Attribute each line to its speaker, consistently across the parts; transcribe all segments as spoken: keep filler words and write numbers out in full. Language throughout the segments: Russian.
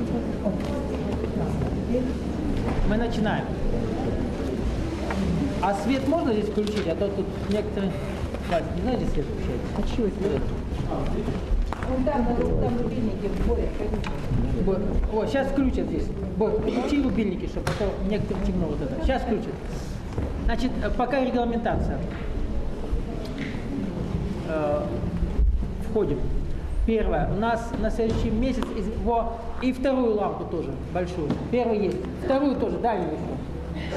Speaker 1: Мы начинаем. А свет можно здесь включить? А то тут некоторые... Вась, не знаете, свет включать? А чего это?
Speaker 2: Вон там, на там рубильники в боре.
Speaker 1: О, сейчас включат здесь. Бой, включи рубильники, чтобы а то некоторым темно вот это. Сейчас включат. Значит, пока регламентация. Э, входим. Первое. У нас на следующий месяц из, во, и вторую лампу тоже большую. Первый есть. Вторую тоже, дальнюю еще.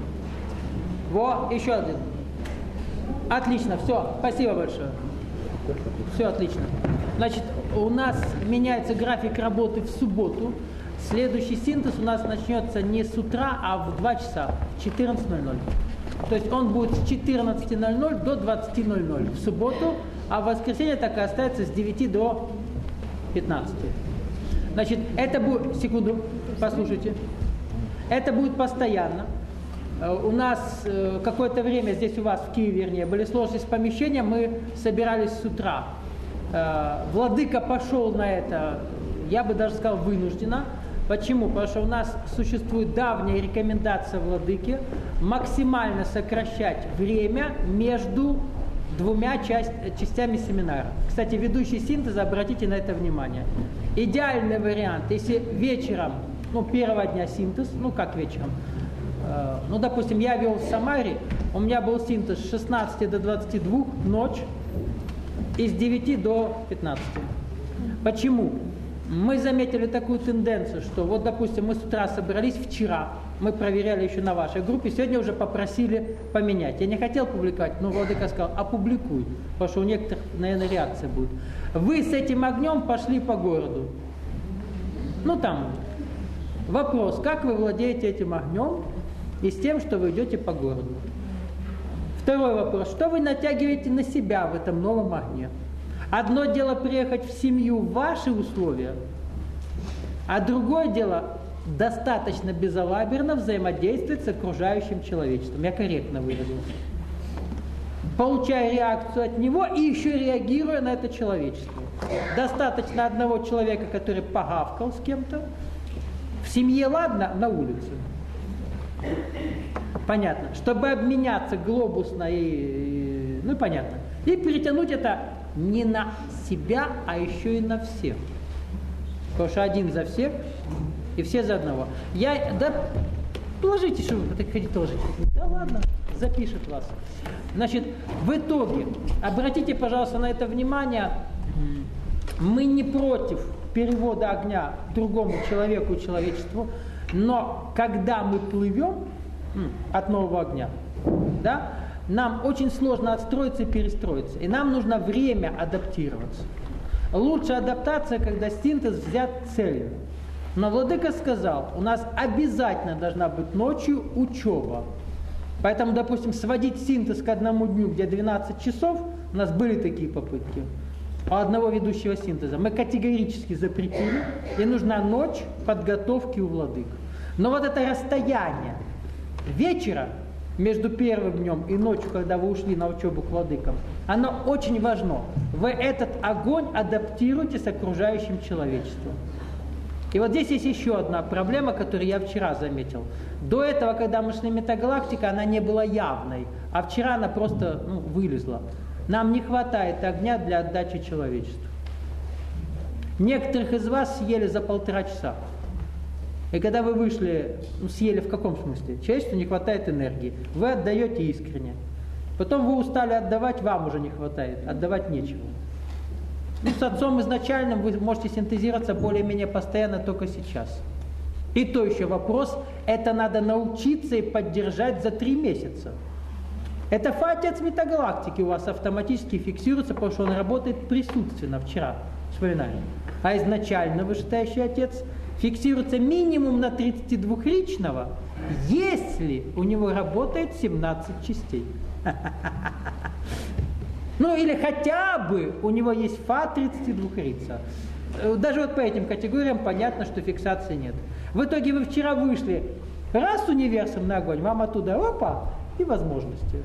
Speaker 1: Во, еще один. Отлично, все. Спасибо большое. Все отлично. Значит, у нас меняется график работы в субботу. Следующий синтез у нас начнется не с утра, а в два часа, в четырнадцать ноль ноль. То есть он будет с четырнадцати ноль ноль до двадцати ноль ноль в субботу, а в воскресенье так и остается с девяти до пятнадцати. Значит, это будет, секунду, послушайте, это будет постоянно. У нас э, какое-то время здесь у вас, в Киеве, вернее, были сложности с помещением, мы собирались с утра. Э, Владыка пошел на это, я бы даже сказал, вынужденно. Почему? Потому что у нас существует давняя рекомендация Владыки максимально сокращать время между двумя часть, частями семинара. Кстати, ведущий синтеза, обратите на это внимание. Идеальный вариант, если вечером, ну, первого дня синтез, ну, как вечером, э, ну, допустим, я вел в Самаре, у меня был синтез с шестнадцати до двадцати двух, ночь, и с девяти до пятнадцати. Почему? Мы заметили такую тенденцию, что вот, допустим, мы с утра собрались вчера, мы проверяли еще на вашей группе, сегодня уже попросили поменять. Я не хотел публиковать, но Владыка сказал, опубликуй, потому что у некоторых, наверное, реакция будет. Вы с этим огнем пошли по городу. Ну там, вопрос, как вы владеете этим огнем и с тем, что вы идете по городу? Второй вопрос, что вы натягиваете на себя в этом новом огне? Одно дело приехать в семью в ваши условия, а другое дело достаточно безалаберно взаимодействовать с окружающим человечеством. Я корректно выразился. Получая реакцию от него и еще реагируя на это человечество. Достаточно одного человека, который погавкал с кем-то. В семье ладно, на улице. Понятно. Чтобы обменяться глобусно и... Ну, понятно. И перетянуть это не на себя, а еще и на всех. Потому что один за всех и все за одного. Я, да, положите, что вы так хотите положить. Да ладно, запишет вас. Значит, в итоге, обратите, пожалуйста, на это внимание, мы не против перевода огня другому человеку и человечеству, но когда мы плывем от нового огня, да, нам очень сложно отстроиться и перестроиться. И нам нужно время адаптироваться. Лучшая адаптация, когда синтез взят целью. Но Владыка сказал, у нас обязательно должна быть ночью учеба. Поэтому, допустим, сводить синтез к одному дню, где двенадцать часов, у нас были такие попытки. У одного ведущего синтеза. Мы категорически запретили, и нужна ночь подготовки у Владык. Но вот это расстояние вечера между первым днем и ночью, когда вы ушли на учебу к владыкам, оно очень важно. Вы этот огонь адаптируете с окружающим человечеством. И вот здесь есть еще одна проблема, которую я вчера заметил. До этого, когда мы шли метагалактика, она не была явной, а вчера она просто ну, вылезла. Нам не хватает огня для отдачи человечеству. Некоторых из вас съели за полтора часа. И когда вы вышли, ну, съели в каком смысле? Человечеству не хватает энергии. Вы отдаете искренне. Потом вы устали отдавать, вам уже не хватает. Отдавать нечего. Ну, с отцом изначальным вы можете синтезироваться более-менее постоянно только сейчас. И то еще вопрос, это надо научиться и поддержать за три месяца. Это фа-отец метагалактики у вас автоматически фиксируется, потому что он работает присутственно вчера. Вспоминаем. А изначально вышестоящий отец фиксируется минимум на тридцатидвухличного, если у него работает семнадцать частей. Ну или хотя бы у него есть фа тридцатидвухлица. Даже вот по этим категориям понятно, что фиксации нет. В итоге вы вчера вышли раз универсом на огонь, вам оттуда опа и возможности.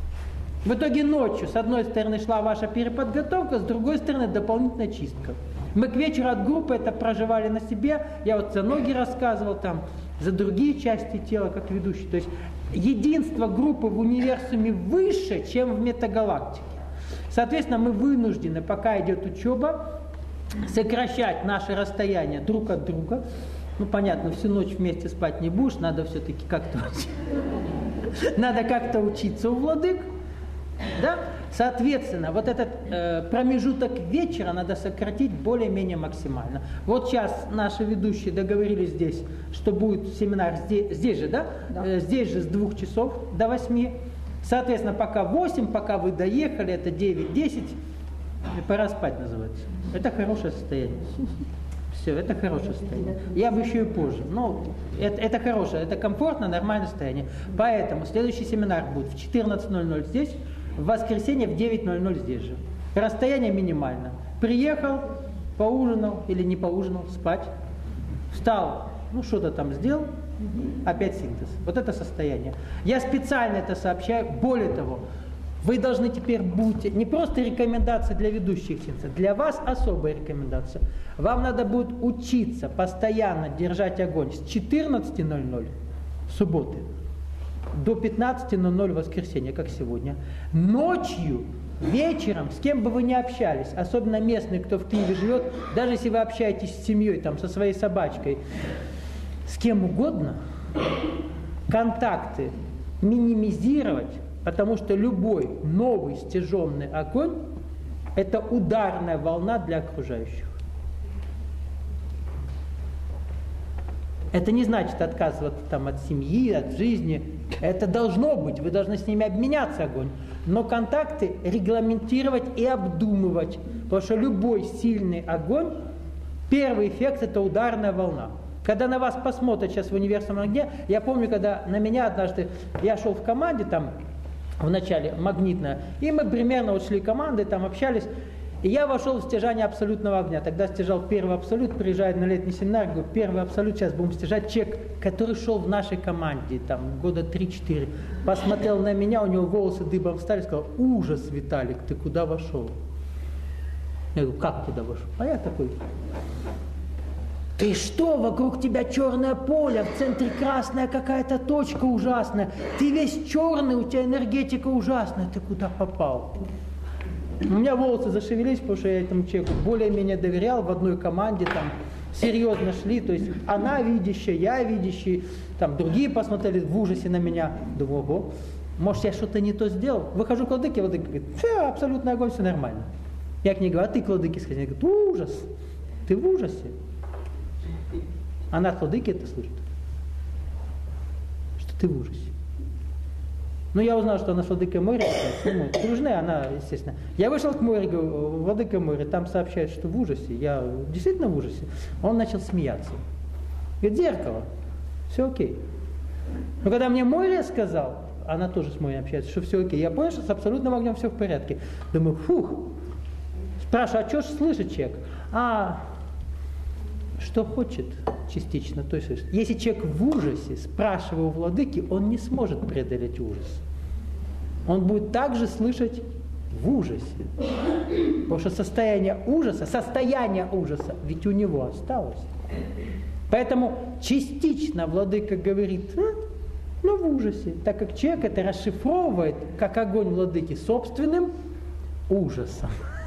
Speaker 1: В итоге ночью с одной стороны шла ваша переподготовка, с другой стороны дополнительная чистка. Мы к вечеру от группы это проживали на себе. Я вот за ноги рассказывал, там, за другие части тела, как ведущий. То есть единство группы в универсуме выше, чем в метагалактике. Соответственно, мы вынуждены, пока идет учеба, сокращать наше расстояние друг от друга. Ну, понятно, всю ночь вместе спать не будешь, надо все-таки как-то надо как-то учиться у владык. Да? Соответственно, вот этот э, промежуток вечера надо сократить более-менее максимально. Вот сейчас наши ведущие договорились здесь, что будет семинар здесь, здесь же, да? Да. Э, здесь же с двух часов до восьми. Соответственно, пока восемь, пока вы доехали, это девять-десять, пора спать называется. Это хорошее состояние. Все, это хорошее состояние. Я бы еще и позже. Но это, это хорошее, это комфортно, нормальное состояние. Поэтому следующий семинар будет в четырнадцать ноль ноль здесь, в воскресенье в девять ноль ноль здесь же. Расстояние минимально. Приехал, поужинал или не поужинал, спать. Встал, ну что-то там сделал, опять синтез. Вот это состояние. Я специально это сообщаю. Более того, вы должны теперь будете, не просто рекомендации для ведущих синтеза, для вас особая рекомендация. Вам надо будет учиться постоянно держать огонь с четырнадцати ноль ноль субботы до пятнадцати ноль ноль воскресенья, как сегодня. Ночью, вечером, с кем бы вы ни общались, особенно местные, кто в Киеве живет, даже если вы общаетесь с семьей, там, со своей собачкой, с кем угодно, контакты минимизировать, потому что любой новый стяженный огонь – это ударная волна для окружающих. Это не значит отказываться там, от семьи, от жизни. Это должно быть, вы должны с ними обменяться огонь. Но контакты регламентировать и обдумывать, потому что любой сильный огонь, первый эффект – это ударная волна. Когда на вас посмотрят сейчас в универсальном огне, я помню, когда на меня однажды, я шел в команде, там, в начале магнитная, и мы примерно вот шли командой, там общались, и я вошел в стяжание абсолютного огня. Тогда стяжал первый абсолют, приезжает на летний семинар, говорю, первый абсолют, сейчас будем стяжать. Человек, который шел в нашей команде, там, года три-четыре, посмотрел на меня, у него волосы дыбом встали, сказал, ужас, Виталик, ты куда вошел? Я говорю, как куда вошел? А я такой, ты что, вокруг тебя черное поле, в центре красная какая-то точка ужасная, ты весь черный, у тебя энергетика ужасная, ты куда попал? У меня волосы зашевелились, потому что я этому человеку более-менее доверял, в одной команде там серьезно шли, то есть она видящая, я видящий, там другие посмотрели в ужасе на меня, думаю, ого, может я что-то не то сделал? Выхожу к владыке, владыка говорит, все, абсолютный огонь, все нормально. Я к ней говорю, а ты к владыке сходи, она говорит, ужас, ты в ужасе. Она от владыки это слышит, что ты в ужасе. Ну, я узнал, что она с владыкой Мори, ну, дружны, она, естественно. Я вышел к Мори, говорю, владыка Мори, там сообщают, что в ужасе. Я действительно в ужасе. Он начал смеяться. Говорит, зеркало, все окей. Но когда мне Мори сказал, она тоже с Мори общается, что все окей, я понял, что с абсолютным огнем все в порядке. Думаю, фух. Спрашиваю, а что ж слышит человек? А, что хочет частично, то есть, если человек в ужасе, спрашивая у владыки, он не сможет преодолеть ужас. Он будет также слышать в ужасе. Потому что состояние ужаса, состояние ужаса ведь у него осталось. Поэтому частично владыка говорит, ну в ужасе, так как человек это расшифровывает, как огонь владыки, собственным ужасом.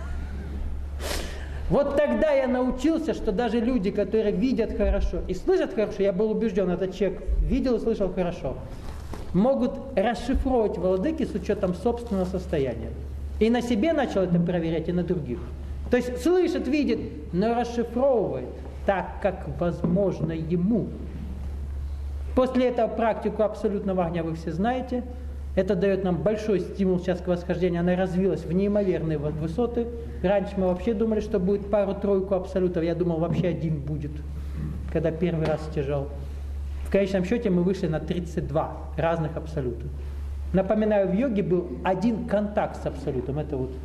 Speaker 1: Вот тогда я научился, что даже люди, которые видят хорошо и слышат хорошо, я был убежден, этот человек видел и слышал хорошо, могут расшифровывать владыки с учетом собственного состояния. И на себе начал это проверять, и на других. То есть слышит, видит, но расшифровывает так, как возможно ему. После этого практику абсолютного огня вы все знаете. Это дает нам большой стимул сейчас к восхождению. Она развилась в неимоверные высоты. Раньше мы вообще думали, что будет пару-тройку абсолютов. Я думал, вообще один будет, когда первый раз стяжал. В конечном счете мы вышли на тридцать два разных абсолюта. Напоминаю, в йоге был один контакт с абсолютом. Это вот.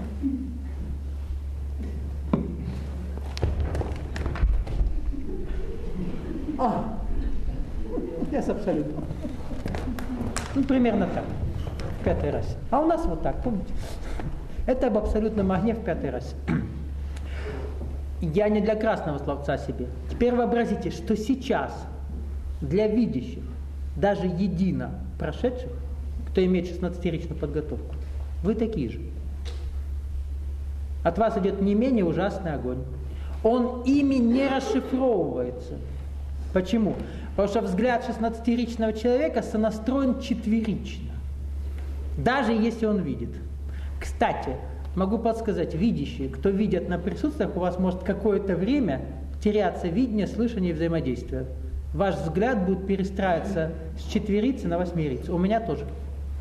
Speaker 1: А, я с абсолютом. Ну, примерно так, в пятой расе. А у нас вот так, помните? Это об абсолютном огне в пятой расе. Я не для красного словца себе. Теперь вообразите, что сейчас для видящих, даже едино прошедших, кто имеет шестнадцатиричную подготовку, вы такие же. От вас идет не менее ужасный огонь. Он ими не расшифровывается. Почему? Потому что взгляд шестнадцатиричного человека сонастроен четверично. Даже если он видит. Кстати, могу подсказать, видящие, кто видят на присутствиях, у вас может какое-то время теряться видение, слышание и взаимодействие. Ваш взгляд будет перестраиваться с четверицы на восьмерицу. У меня тоже.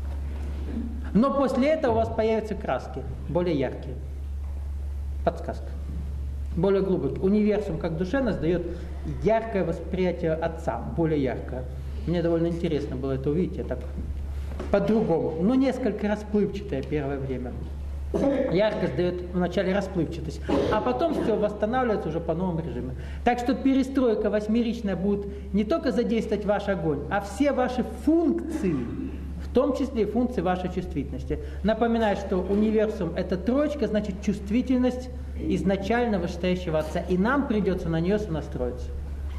Speaker 1: Но после этого у вас появятся краски, более яркие. Подсказка. Более глубокий. Универсум как душевность дает яркое восприятие Отца, более яркое. Мне довольно интересно было это увидеть, я так по-другому, но несколько расплывчатое первое время. Яркость дает вначале расплывчатость, а потом все восстанавливается уже по новому режиму. Так что перестройка восьмеричная будет не только задействовать ваш огонь, а все ваши функции, в том числе и функции вашей чувствительности. Напоминаю, что универсум это троечка, значит чувствительность изначально вышестоящего Отца, и нам придется на нее сонастроиться.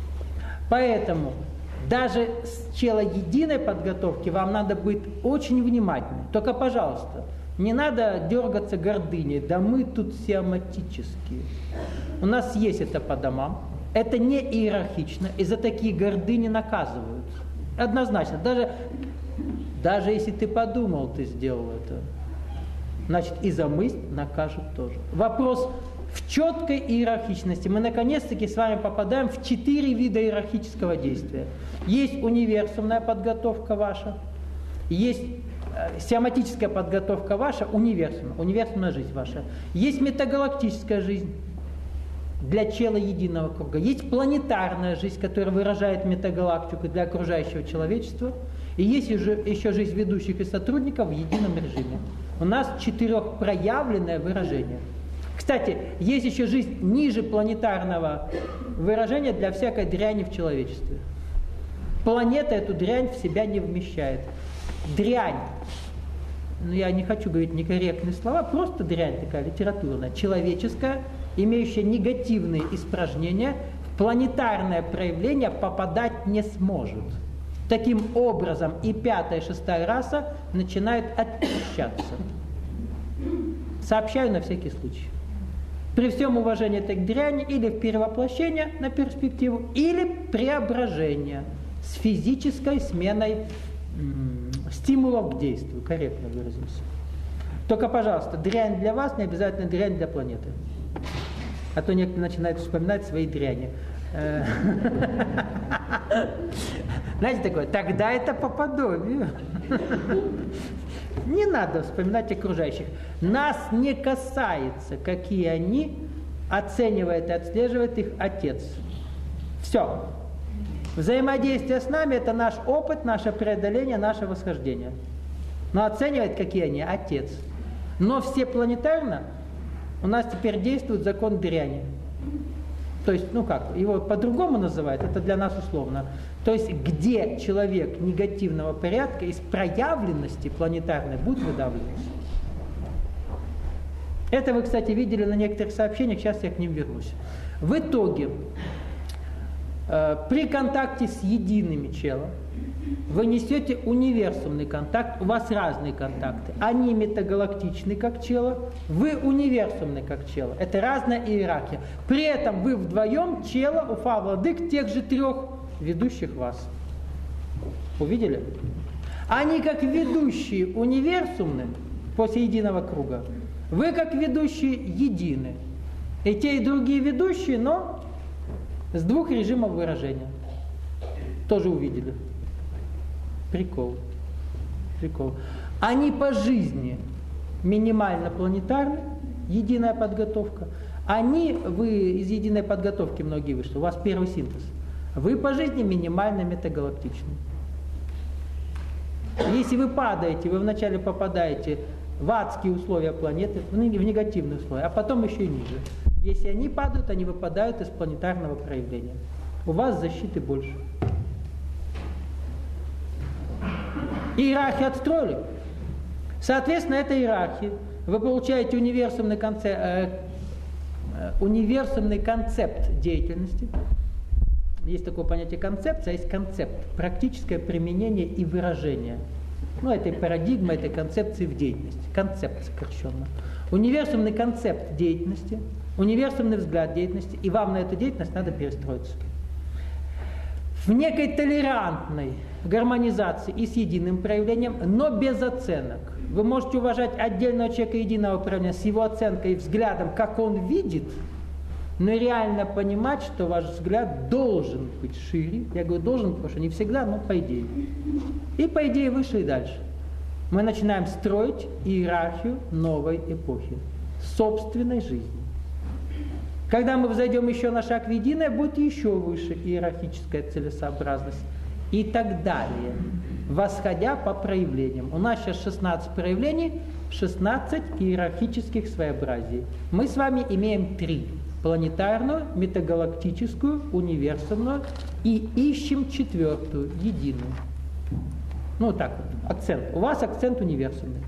Speaker 1: Поэтому даже с чело-единой подготовки вам надо быть очень внимательным. Только, пожалуйста, не надо дергаться гордыней. Да мы тут сиоматические. У нас есть это по домам. Это не иерархично. И за такие гордыни наказывают. Однозначно. Даже, даже если ты подумал, ты сделал это. Значит, и за мысль накажут тоже. Вопрос в четкой иерархичности. Мы наконец-таки с вами попадаем в четыре вида иерархического действия. Есть универсумная подготовка ваша, есть э, сиоматическая подготовка ваша, универсумная, универсумная жизнь ваша. Есть метагалактическая жизнь для чела единого круга. Есть планетарная жизнь, которая выражает метагалактику для окружающего человечества. И есть уже, еще жизнь ведущих и сотрудников в едином режиме. У нас четырехпроявленное выражение. Кстати, есть еще жизнь ниже планетарного выражения для всякой дряни в человечестве. Планета эту дрянь в себя не вмещает. Дрянь, ну я не хочу говорить некорректные слова, просто дрянь такая литературная, человеческая, имеющая негативные испражнения, в планетарное проявление попадать не сможет. Таким образом и пятая, и шестая раса начинают очищаться. Сообщаю на всякий случай. При всем уважении к дряни или перевоплощение на перспективу, или преображение с физической сменой м- стимулов к действию, корректно выразимся. Только, пожалуйста, дрянь для вас не обязательно дрянь для планеты. А то некоторые начинают вспоминать свои дряни. Знаете такое, тогда это по подобию. Не надо вспоминать окружающих. Нас не касается, какие они, оценивает и отслеживает их Отец. Все. Взаимодействие с нами – это наш опыт, наше преодоление, наше восхождение. Но оценивает, какие они, Отец. Но все планетарно у нас теперь действует закон дряни. То есть, ну как, его по-другому называют, это для нас условно. То есть, где человек негативного порядка из проявленности планетарной будет выдавливаться. Это вы, кстати, видели на некоторых сообщениях, сейчас я к ним вернусь. В итоге, э, при контакте с едиными челом, вы несете универсумный контакт, у вас разные контакты. Они метагалактичны, как чело, вы универсумны, как чело. Это разная иерархия. При этом вы вдвоем чело, уфа, владык, тех же трех ведущих вас. Увидели? Они как ведущие универсумны после единого круга. Вы как ведущие едины. И те, и другие ведущие, но с двух режимов выражения. Тоже увидели. Прикол. Прикол. Они по жизни минимально планетарны, единая подготовка. Они, вы из единой подготовки многие вышли, у вас первый синтез. Вы по жизни минимально метагалактичны. Если вы падаете, вы вначале попадаете в адские условия планеты, в негативные условия, а потом еще и ниже. Если они падают, они выпадают из планетарного проявления. У вас защиты больше. Иерархию отстроили. Соответственно, этой иерархии вы получаете универсумный конце, э, универсальный концепт деятельности. Есть такое понятие концепция, есть концепт, практическое применение и выражение. Ну, этой парадигмы, этой концепции в деятельности. Концепт сокращенно. Универсальный концепт деятельности, универсальный взгляд деятельности, и вам на эту деятельность надо перестроиться. В некой толерантной гармонизации и с единым проявлением, но без оценок. Вы можете уважать отдельного человека единого проявления с его оценкой и взглядом, как он видит, но реально понимать, что ваш взгляд должен быть шире. Я говорю должен, потому что не всегда, но по идее. И по идее выше и дальше. Мы начинаем строить иерархию новой эпохи, собственной жизни. Когда мы взойдем еще на шаг в единое, будет еще выше иерархическая целесообразность. И так далее. Восходя по проявлениям. У нас сейчас шестнадцать проявлений, шестнадцать иерархических своеобразий. Мы с вами имеем три. Планетарную, метагалактическую, универсальную и ищем четвертую, единую. Ну так вот, акцент. У вас акцент универсальный.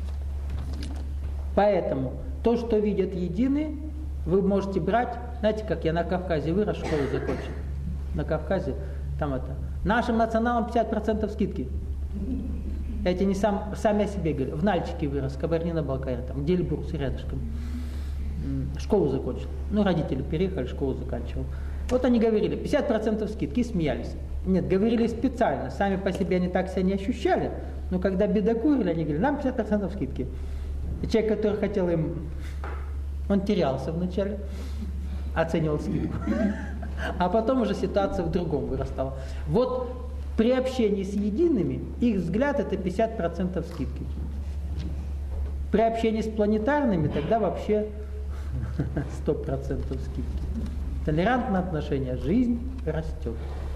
Speaker 1: Поэтому то, что видят единые, вы можете брать, знаете, как я на Кавказе вырос, школу закончил. На Кавказе, там это, нашим националам пятьдесят процентов скидки. Я тебе не сам, сами о себе говорю. В Нальчике вырос, Кабардино-Балкария, там, Дельбург, рядышком. Школу закончил. Ну, родители переехали, школу заканчивал. Вот они говорили, пятьдесят процентов скидки, и смеялись. Нет, говорили специально, сами по себе они так себя не ощущали, но когда бедокурили, они говорили, нам пятьдесят процентов скидки. И человек, который хотел им, он терялся вначале, оценивал скидку. А потом уже ситуация в другом вырастала. Вот при общении с едиными, их взгляд это пятьдесят процентов скидки. При общении с планетарными тогда вообще сто процентов скидки. Толерантное отношение, жизнь растет.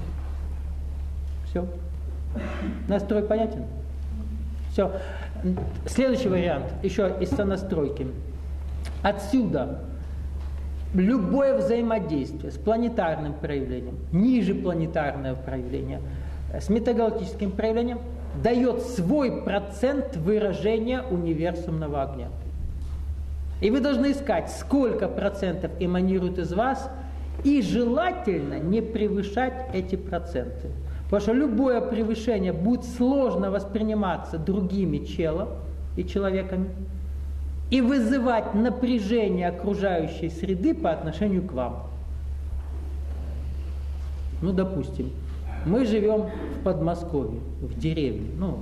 Speaker 1: Все. Настрой понятен? Все. Следующий вариант, еще из сонастройки. Отсюда любое взаимодействие с планетарным проявлением, ниже планетарное проявление, с метагалактическим проявлением дает свой процент выражения универсумного огня. И вы должны искать, сколько процентов эманирует из вас, и желательно не превышать эти проценты. Потому что любое превышение будет сложно восприниматься другими челом и человеками и вызывать напряжение окружающей среды по отношению к вам. Ну, допустим, мы живем в Подмосковье, в деревне, ну,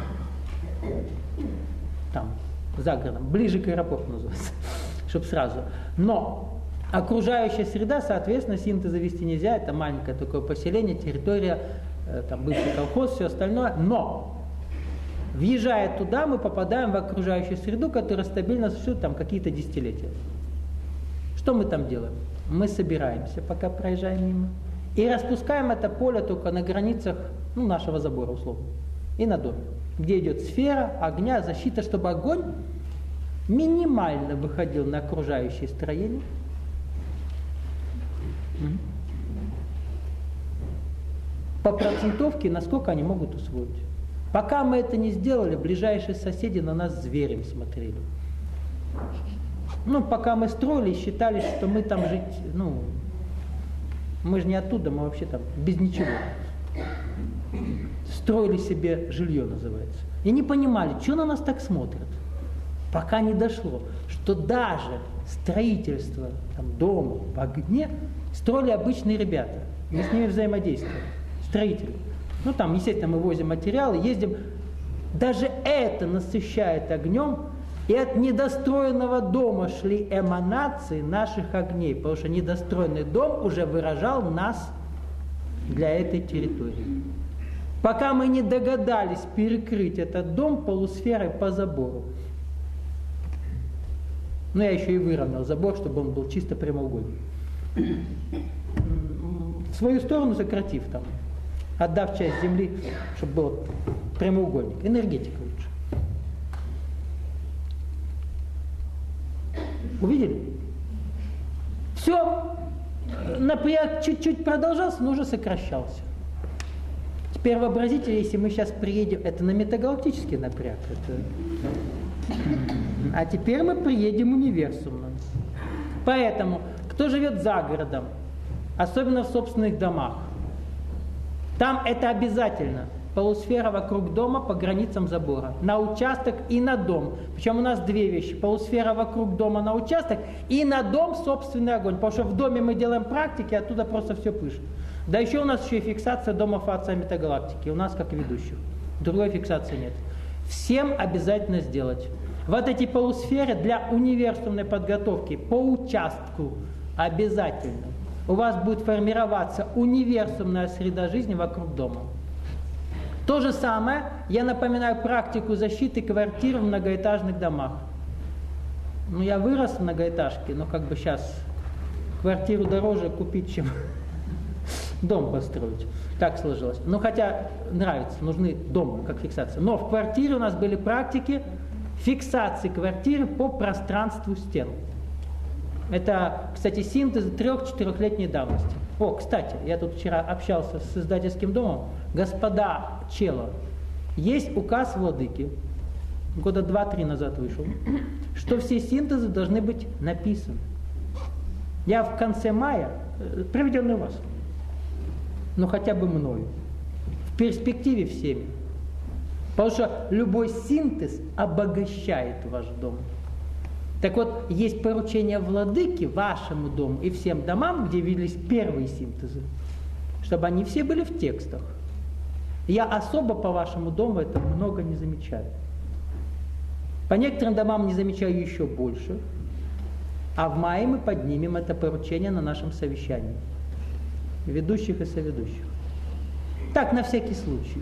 Speaker 1: там, за городом, ближе к аэропорту называется, чтобы сразу. Но окружающая среда, соответственно, синтеза вести нельзя, это маленькое такое поселение, территория, там бывший колхоз, все остальное. Но, въезжая туда, мы попадаем в окружающую среду, которая стабильно существует там какие-то десятилетия. Что мы там делаем? Мы собираемся, пока проезжаем мимо, и распускаем это поле только на границах, ну, нашего забора, условно, и на доме, где идет сфера огня, защита, чтобы огонь минимально выходил на окружающее строение. По процентовке, насколько они могут усвоить. Пока мы это не сделали, ближайшие соседи на нас зверем смотрели. Ну, пока мы строили, считали, что мы там жить, ну, мы же не оттуда, мы вообще там без ничего. Строили себе жилье, называется. И не понимали, что на нас так смотрят. Пока не дошло, что даже строительство там, дома в огне строили обычные ребята. Мы с ними взаимодействуем. Строители. Ну там, естественно, мы возим материалы, ездим. Даже это насыщает огнем, и от недостроенного дома шли эманации наших огней, потому что недостроенный дом уже выражал нас для этой территории. Пока мы не догадались перекрыть этот дом полусферой по забору. Но я еще и выровнял забор, чтобы он был чисто прямоугольный. В свою сторону сократив там, отдав часть земли, чтобы был прямоугольник. Энергетика лучше. Увидели? Все. Напряг чуть-чуть продолжался, но уже сокращался. Теперь вообразите, если мы сейчас приедем, это на метагалактический напряг. Это... А теперь мы приедем универсумно. Поэтому, кто живет за городом, особенно в собственных домах, там это обязательно. Полусфера вокруг дома по границам забора. На участок и на дом. Причем у нас две вещи. Полусфера вокруг дома на участок и на дом собственный огонь. Потому что в доме мы делаем практики, оттуда просто все пышет. Да еще у нас еще и фиксация дома Фаца Метагалактики. У нас как ведущих. Другой фиксации нет. Всем обязательно сделать. Вот эти полусферы для универсумной подготовки по участку обязательно. У вас будет формироваться универсумная среда жизни вокруг дома. То же самое, я напоминаю практику защиты квартир в многоэтажных домах. Ну, я вырос в многоэтажке, но как бы сейчас квартиру дороже купить, чем дом построить. Так сложилось. Ну, хотя нравится, нужны дом как фиксация. Но в квартире у нас были практики фиксации квартиры по пространству стен. Это, кстати, синтез трех-четырехлетней давности. О, кстати, я тут вчера общался с издательским домом. Господа чела, есть указ владыки, года два-три назад вышел, что все синтезы должны быть написаны. Я в конце мая, проведенный у вас, но хотя бы мною, в перспективе всеми. Потому что любой синтез обогащает ваш дом. Так вот, есть поручение владыки вашему дому и всем домам, где виделись первые синтезы, чтобы они все были в текстах. Я особо по вашему дому это много не замечаю. По некоторым домам не замечаю еще больше, а в мае мы поднимем это поручение на нашем совещании. Ведущих и соведущих. Так, на всякий случай.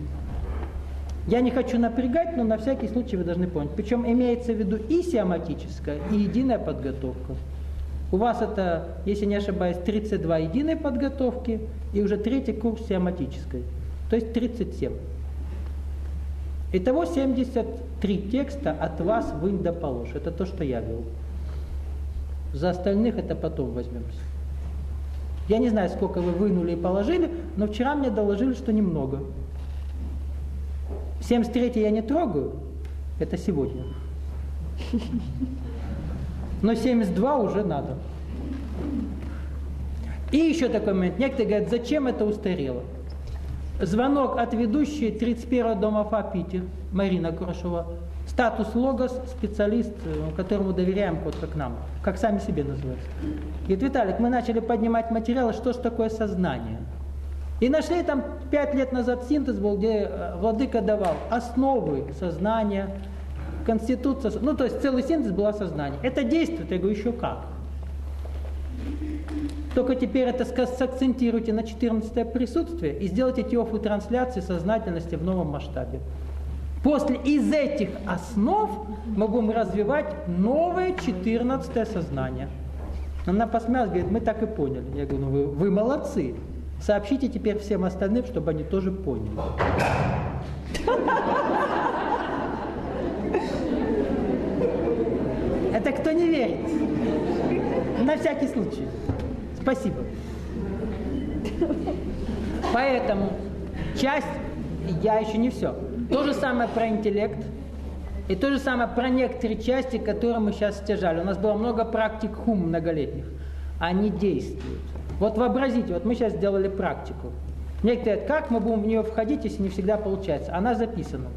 Speaker 1: Я не хочу напрягать, но на всякий случай вы должны понять. Причем имеется в виду и сиоматическая, и единая подготовка. У вас это, если не ошибаюсь, тридцать два единой подготовки и уже третий курс сиоматической. То есть тридцать семь. Итого семьдесят три текста от вас вынь да положь. Это то, что я вел. За остальных это потом возьмемся. Я не знаю, сколько вы вынули и положили, но вчера мне доложили, что немного. семьдесят третий я не трогаю, это сегодня. Но семьдесят два уже надо. И еще такой момент. Некоторые говорят, зачем это устарело? Звонок от ведущей тридцать первого дома ФА Питер, Марина Курашова. Статус логос, специалист, которому доверяем, вот как нам, как сами себе называются. Говорит, Виталик, мы начали поднимать материалы, что же такое сознание. И нашли там пять лет назад синтез был, где владыка давал основы сознания, конституция, ну то есть целый синтез был о сознании. Это действует, я говорю, еще как. Только теперь это сакцентируйте на четырнадцатое присутствие и сделайте теофу трансляции сознательности в новом масштабе. После из этих основ мы будем развивать новое четырнадцатое сознание. Она посмеялась, говорит, мы так и поняли. Я говорю, ну вы, вы молодцы. Сообщите теперь всем остальным, чтобы они тоже поняли. Это кто не верит? На всякий случай. Спасибо. Поэтому часть, я еще не все. То же самое про интеллект. И то же самое про некоторые части, которые мы сейчас стяжали. У нас было много практик хум многолетних. Они действуют. Вот вообразите, вот мы сейчас сделали практику. Некоторые говорят, как мы будем в нее входить, если не всегда получается. Она записана.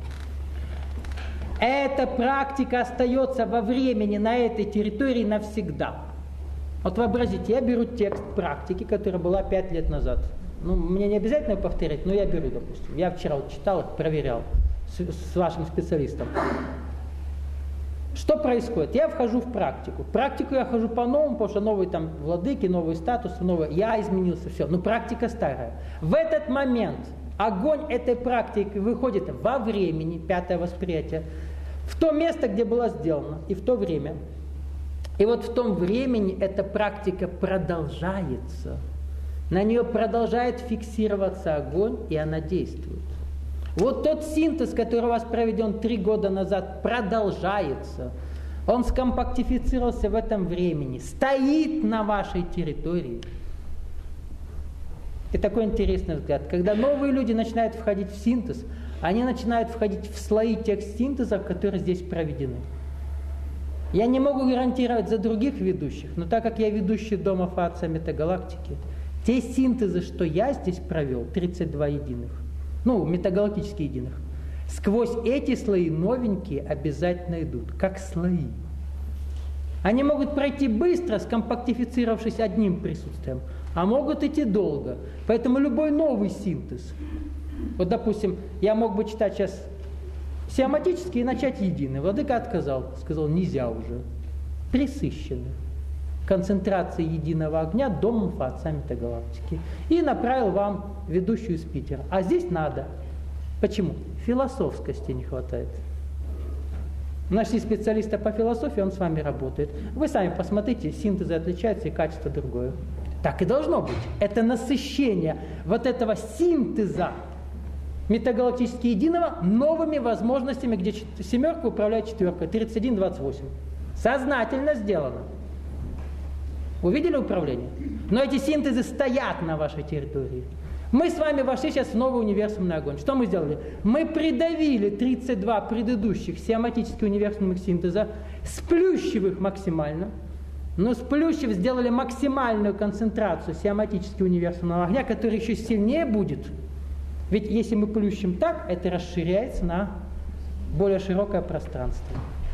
Speaker 1: Эта практика остается во времени на этой территории навсегда. Вот вообразите, я беру текст практики, которая была пять лет назад. Ну, мне не обязательно ее повторять, но я беру, допустим. Я вчера вот читал их, проверял с, с вашим специалистом. Что происходит? Я вхожу в практику. В практику я хожу по-новому, потому что новые там владыки, новые статусы, новые. Я изменился, все. Но практика старая. В этот момент огонь этой практики выходит во времени, пятое восприятие, в то место, где было сделано, и в то время. И вот в том времени эта практика продолжается. На нее продолжает фиксироваться огонь, и она действует. Вот тот синтез, который у вас проведен три года назад, продолжается. Он скомпактифицировался в этом времени, стоит на вашей территории. И такой интересный взгляд. Когда новые люди начинают входить в синтез, они начинают входить в слои тех синтезов, которые здесь проведены. Я не могу гарантировать за других ведущих, но так как я ведущий дома ФАЦа метагалактики, те синтезы, что я здесь провел, тридцать два единых, ну, метагалактических единых, сквозь эти слои новенькие обязательно идут, как слои. Они могут пройти быстро, скомпактифицировавшись одним присутствием, а могут идти долго. Поэтому любой новый синтез, вот, допустим, я мог бы читать сейчас сиаматически и начать единый. Владыка отказал, сказал, нельзя уже. Пресыщены концентрацией единого огня домом ФАЦа метагалактики. И направил вам ведущую из Питера. А здесь надо. Почему? Философскости не хватает. Нашли специалиста по философии, он с вами работает. Вы сами посмотрите, синтезы отличаются и качество другое. Так и должно быть. Это насыщение вот этого синтеза метагалактически единого новыми возможностями, где семерка управляет четверкой, тридцать один двадцать восемь. Сознательно сделано. Увидели управление? Но эти синтезы стоят на вашей территории. Мы с вами вошли сейчас в новый универсумный огонь. Что мы сделали? Мы придавили тридцать два предыдущих сиаматических универсумных синтеза, сплющив их максимально, но сплющив сделали максимальную концентрацию сиаматического универсумного огня, который еще сильнее будет. Ведь если мы плющим так, это расширяется на более широкое пространство.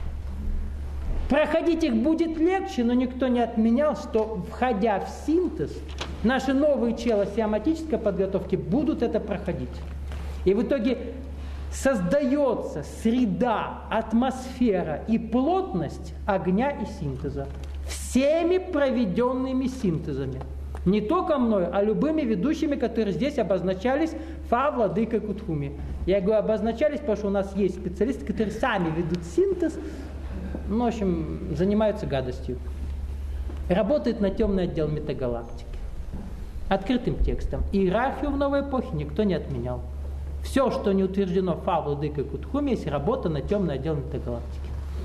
Speaker 1: Проходить их будет легче, но никто не отменял, что, входя в синтез, наши новые чела сиаматической подготовки будут это проходить. И в итоге создается среда, атмосфера и плотность огня и синтеза всеми проведенными синтезами. Не только мной, а любыми ведущими, которые здесь обозначались Фа, Владыка, Кутхуми. Я говорю, обозначались, потому что у нас есть специалисты, которые сами ведут синтез, ну, в общем, занимаются гадостью. Работает на темный отдел метагалактики. Открытым текстом. Иерархию в новой эпохе никто не отменял. Все, что не утверждено Фа, Владыка и Кутхуми, есть работа на темный отдел метагалактики.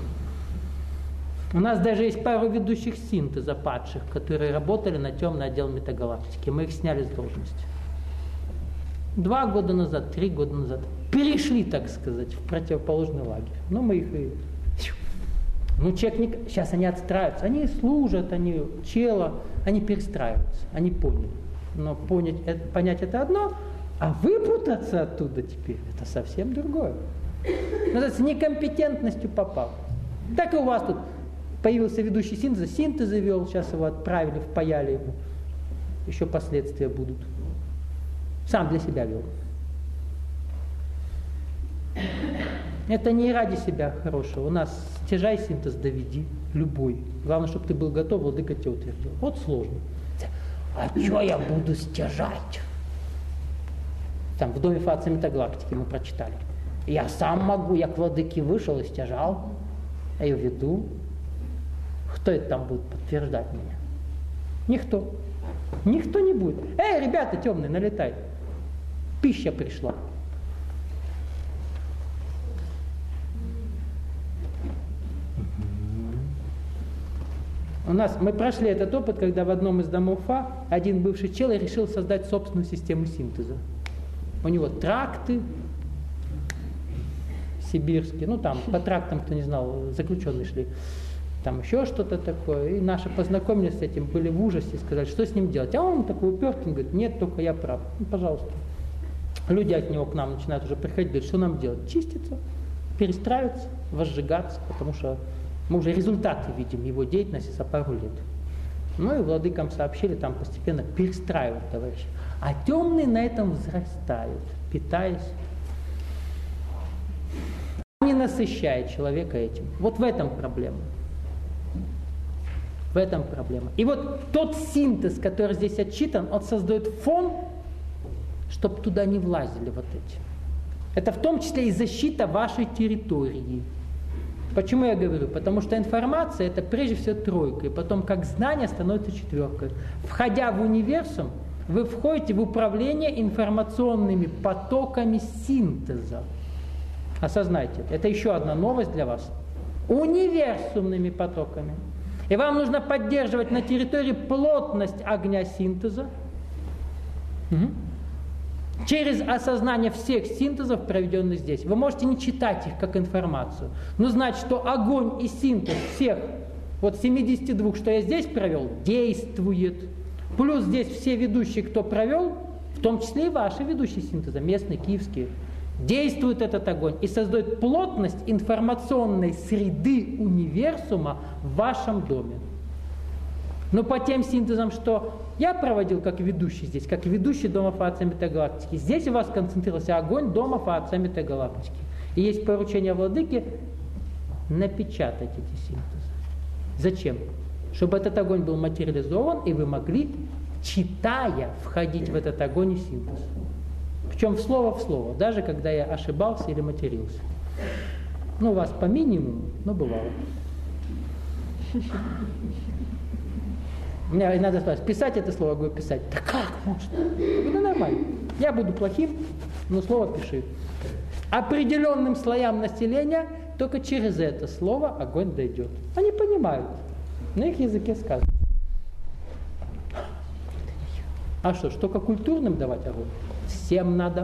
Speaker 1: У нас даже есть пару ведущих синтеза падших, которые работали на темный отдел метагалактики. Мы их сняли с должности. Два года назад, три года назад. Перешли, так сказать, в противоположный лагерь. Но мы их и... Ну, человек не... Сейчас они отстраиваются. Они служат, они чело, они перестраиваются. Они поняли. Но понять, это, понять это одно, а выпутаться оттуда теперь это совсем другое. Но это с некомпетентностью попал. Так и у вас тут появился ведущий синтеза, синтезы вел, сейчас его отправили, впаяли ему. Еще последствия будут. Сам для себя вел. Это не ради себя хорошего. У нас стяжай синтез, доведи, любой. Главное, чтобы ты был готов, Владыка тебя утвердил. Вот сложно. А что я буду стяжать? Там в доме ФАЦа метагалактики мы прочитали. Я сам могу, я к Владыке вышел и стяжал. Я ее веду. Кто это там будет подтверждать меня? Никто. Никто не будет. Эй, ребята темные, налетай. Пища пришла. У нас, мы прошли этот опыт, когда в одном из домов Фа один бывший чел решил создать собственную систему синтеза. У него тракты сибирские, ну там по трактам, кто не знал, заключенные шли. Там еще что-то такое. И наши познакомились с этим, были в ужасе, сказали, что с ним делать. А он такой упертый, говорит, нет, только я прав. Ну, пожалуйста. Люди от него к нам начинают уже приходить, говорят, что нам делать? Чиститься, перестраиваться, возжигаться, потому что мы уже результаты видим его деятельности за пару лет. Ну и владыкам сообщили, там постепенно перестраивают товарищи. А темные на этом взрастают, питаясь. Не насыщает человека этим. Вот в этом проблема. В этом проблема. И вот тот синтез, который здесь отчитан, он создает фон, чтобы туда не влазили вот эти. Это в том числе и защита вашей территории. Почему я говорю? Потому что информация это прежде всего тройка, и потом как знание становится четверкой. Входя в универсум, вы входите в управление информационными потоками синтеза. Осознайте, это еще одна новость для вас. Универсумными потоками. И вам нужно поддерживать на территории плотность огня синтеза. Угу. Через осознание всех синтезов, проведенных здесь. Вы можете не читать их как информацию, но знать, что огонь и синтез всех, вот семидесяти двух, что я здесь провел, действует. Плюс здесь все ведущие, кто провел, в том числе и ваши ведущие синтеза, местные, киевские, действует этот огонь и создает плотность информационной среды универсума в вашем доме. Но по тем синтезам, что я проводил как ведущий здесь, как ведущий дома Фаотца Метагалактики, здесь у вас концентрировался огонь дома Фаотца Метагалактики. И есть поручение владыки напечатать эти синтезы. Зачем? Чтобы этот огонь был материализован, и вы могли, читая, входить в этот огонь и синтез. Причем в слово в слово, даже когда я ошибался или матерился. Ну, у вас по минимуму, но бывало. Мне иногда спрашивают, писать это слово, я говорю, писать. Да как можно? Я говорю, ну нормально. Я буду плохим, но слово пиши. Определенным слоям населения только через это слово огонь дойдет. Они понимают. На их языке сказано. А что, что только культурным давать огонь? Всем надо.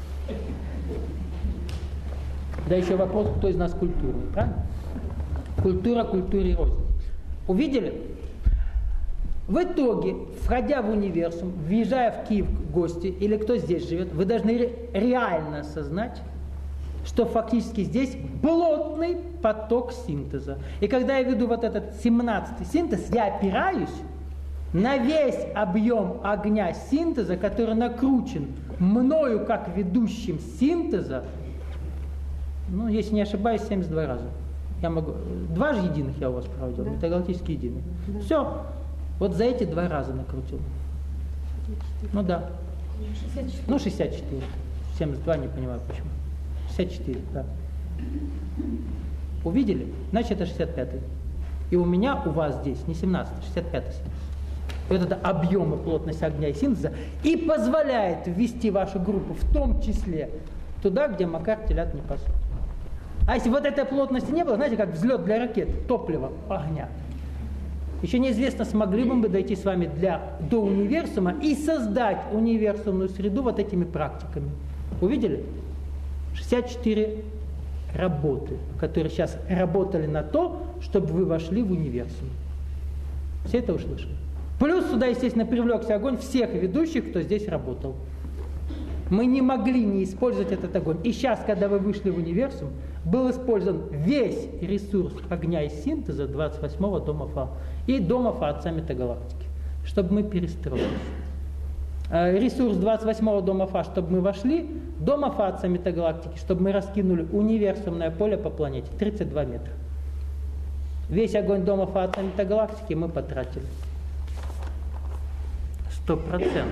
Speaker 1: Да еще вопрос, кто из нас культурный, правильно? Культура культуре рознь. Увидели? В итоге, входя в универсум, въезжая в Киев в гости, или кто здесь живет, вы должны реально осознать, что фактически здесь плотный поток синтеза. И когда я веду вот этот семнадцатый синтез, я опираюсь на весь объем огня синтеза, который накручен мною как ведущим синтеза, ну, если не ошибаюсь, семьдесят два раза. Я могу... Два же единых я у вас проводил, да. Метагалактические единые. Да. Все. Вот за эти два раза накрутил. Ну да.
Speaker 2: шестьдесят четыре.
Speaker 1: Ну, шестьдесят четыре. семьдесят два, не понимаю почему. шестьдесят четыре, да. Увидели? Значит, это шестьдесят пятый. И у меня, у вас здесь не семнадцатый, шестьдесят пятый. Вот это объем и плотность огня и синтеза и позволяет ввести вашу группу, в том числе туда, где Макар телят не пасут. А если вот этой плотности не было, знаете, как взлет для ракеты, топливо, огня. Еще неизвестно, смогли бы мы дойти с вами для, до универсума и создать универсумную среду вот этими практиками. Увидели? шестьдесят четыре работы, которые сейчас работали на то, чтобы вы вошли в универсум. Все это услышали. Плюс сюда, естественно, привлекся огонь всех ведущих, кто здесь работал. Мы не могли не использовать этот огонь. И сейчас, когда вы вышли в универсум, был использован весь ресурс огня и синтеза двадцать восьмого дома Фа и дома Фаотца Метагалактики, чтобы мы перестроились. Ресурс двадцать восьмого дома Фа, чтобы мы вошли, дома Фаотца Метагалактики, чтобы мы раскинули универсумное поле по планете, тридцать два метра. Весь огонь дома Фаотца Метагалактики мы потратили. Сто процентов.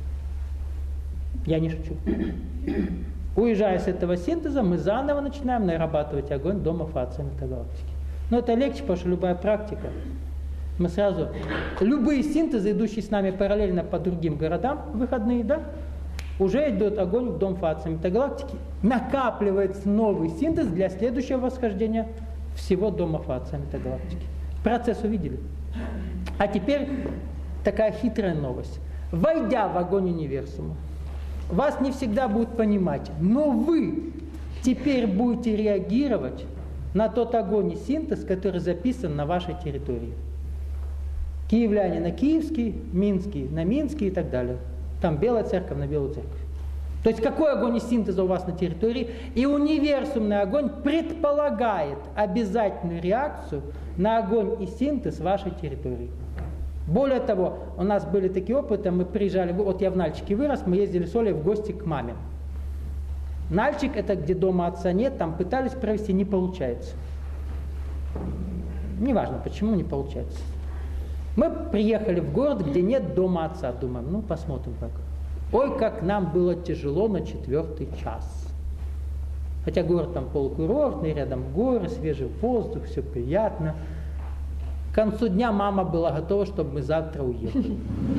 Speaker 1: Я не шучу. Уезжая с этого синтеза, мы заново начинаем нарабатывать огонь дома Фаотца Метагалактики. Но это легче, потому что любая практика. Мы сразу... Любые синтезы, идущие с нами параллельно по другим городам, выходные, да, уже идет огонь в дом Фаотца Метагалактики. Накапливается новый синтез для следующего восхождения всего дома Фаотца Метагалактики. Процесс увидели. А теперь такая хитрая новость. Войдя в огонь универсума, вас не всегда будут понимать, но вы теперь будете реагировать на тот огонь и синтез, который записан на вашей территории. Киевляне на киевский, минский на минский и так далее. Там белая церковь на белую церковь. То есть какой огонь и синтез у вас на территории? И универсумный огонь предполагает обязательную реакцию на огонь и синтез вашей территории. Более того, у нас были такие опыты, мы приезжали, вот я в Нальчике вырос, мы ездили с Олей в гости к маме. Нальчик, это где дома отца нет, там пытались провести, не получается. Неважно, почему не получается. Мы приехали в город, где нет дома отца, думаем, ну посмотрим как. Ой, как нам было тяжело на четвертый час. Хотя город там полукурортный, рядом горы, свежий воздух, все приятно. К концу дня мама была готова, чтобы мы завтра уехали.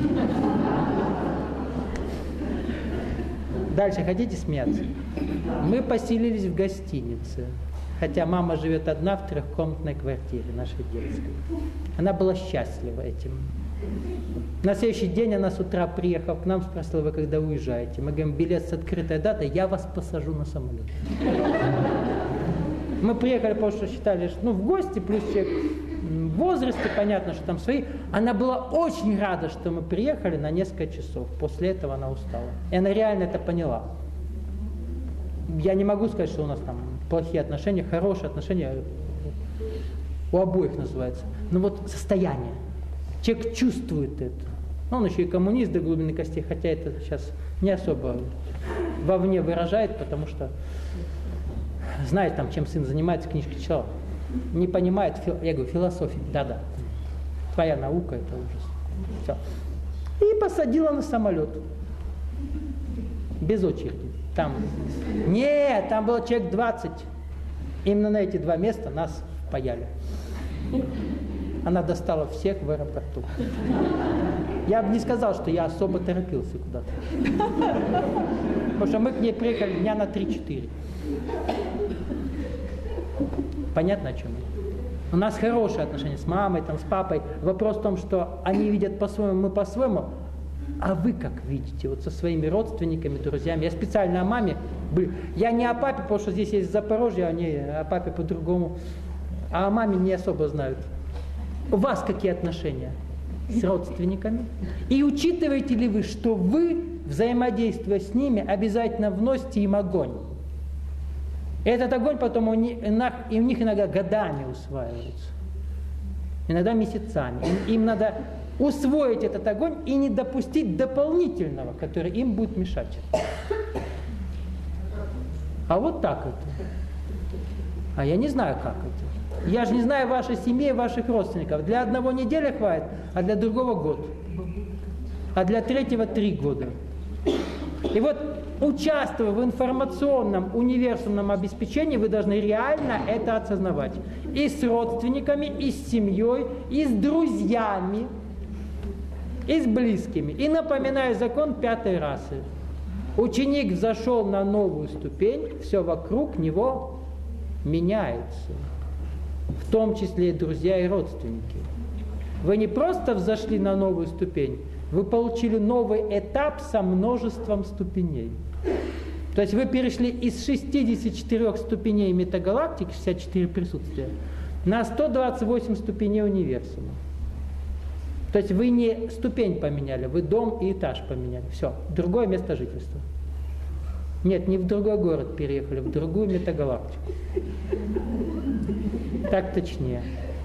Speaker 1: Дальше хотите смеяться? Мы поселились в гостинице. Хотя мама живет одна в трехкомнатной квартире нашей детской. Она была счастлива этим. На следующий день она с утра приехала к нам, спросила, вы когда уезжаете? Мы говорим, билет с открытой датой, я вас посажу на самолет. Мы приехали, потому что считали, что ну, в гости, плюс человек в возрасте, понятно, что там свои. Она была очень рада, что мы приехали на несколько часов. После этого она устала. И она реально это поняла. Я не могу сказать, что у нас там плохие отношения, хорошие отношения. У обоих называется. Но вот состояние. Человек чувствует это. Он еще и коммунист до глубины костей, хотя это сейчас не особо вовне выражает, потому что знает, там, чем сын занимается, книжки читал. Не понимает, я говорю, философия. Да-да. Твоя наука, это ужас. Все. И посадила на самолет. Без очереди. Там. Нет, там было человек двадцать. Именно на эти два места нас впаяли. Она достала всех в аэропорту. Я бы не сказал, что я особо торопился куда-то. Потому что мы к ней приехали дня на три-четыре. Понятно, о чем я? У нас хорошие отношения с мамой, там, с папой. Вопрос в том, что они видят по-своему, мы по-своему. А вы как видите? Вот со своими родственниками, друзьями. Я специально о маме. Я не о папе, потому что здесь есть Запорожье, они о папе по-другому. А о маме не особо знают. У вас какие отношения с родственниками? И учитываете ли вы, что вы, взаимодействуя с ними, обязательно вносите им огонь? Этот огонь потом у них, и у них иногда годами усваивается. Иногда месяцами. Им, им надо усвоить этот огонь и не допустить дополнительного, который им будет мешать. А вот так это. А я не знаю, как это. Я же не знаю вашей семьи и ваших родственников. Для одного неделя хватит, а для другого год. А для третьего три года. И вот, участвуя в информационном универсальном обеспечении, вы должны реально это осознавать. И с родственниками, и с семьей, и с друзьями, и с близкими. И напоминаю закон пятой расы. Ученик взошел на новую ступень, все вокруг него меняется. В том числе и друзья и родственники. Вы не просто взошли на новую ступень, вы получили новый этап со множеством ступеней. То есть вы перешли из шестидесяти четырёх ступеней метагалактики, шестьдесят четыре присутствия, на сто двадцать восемь ступеней универсума. То есть вы не ступень поменяли, вы дом и этаж поменяли. Все, другое место жительства. Нет, не в другой город переехали, в другую метагалактику. Так точнее.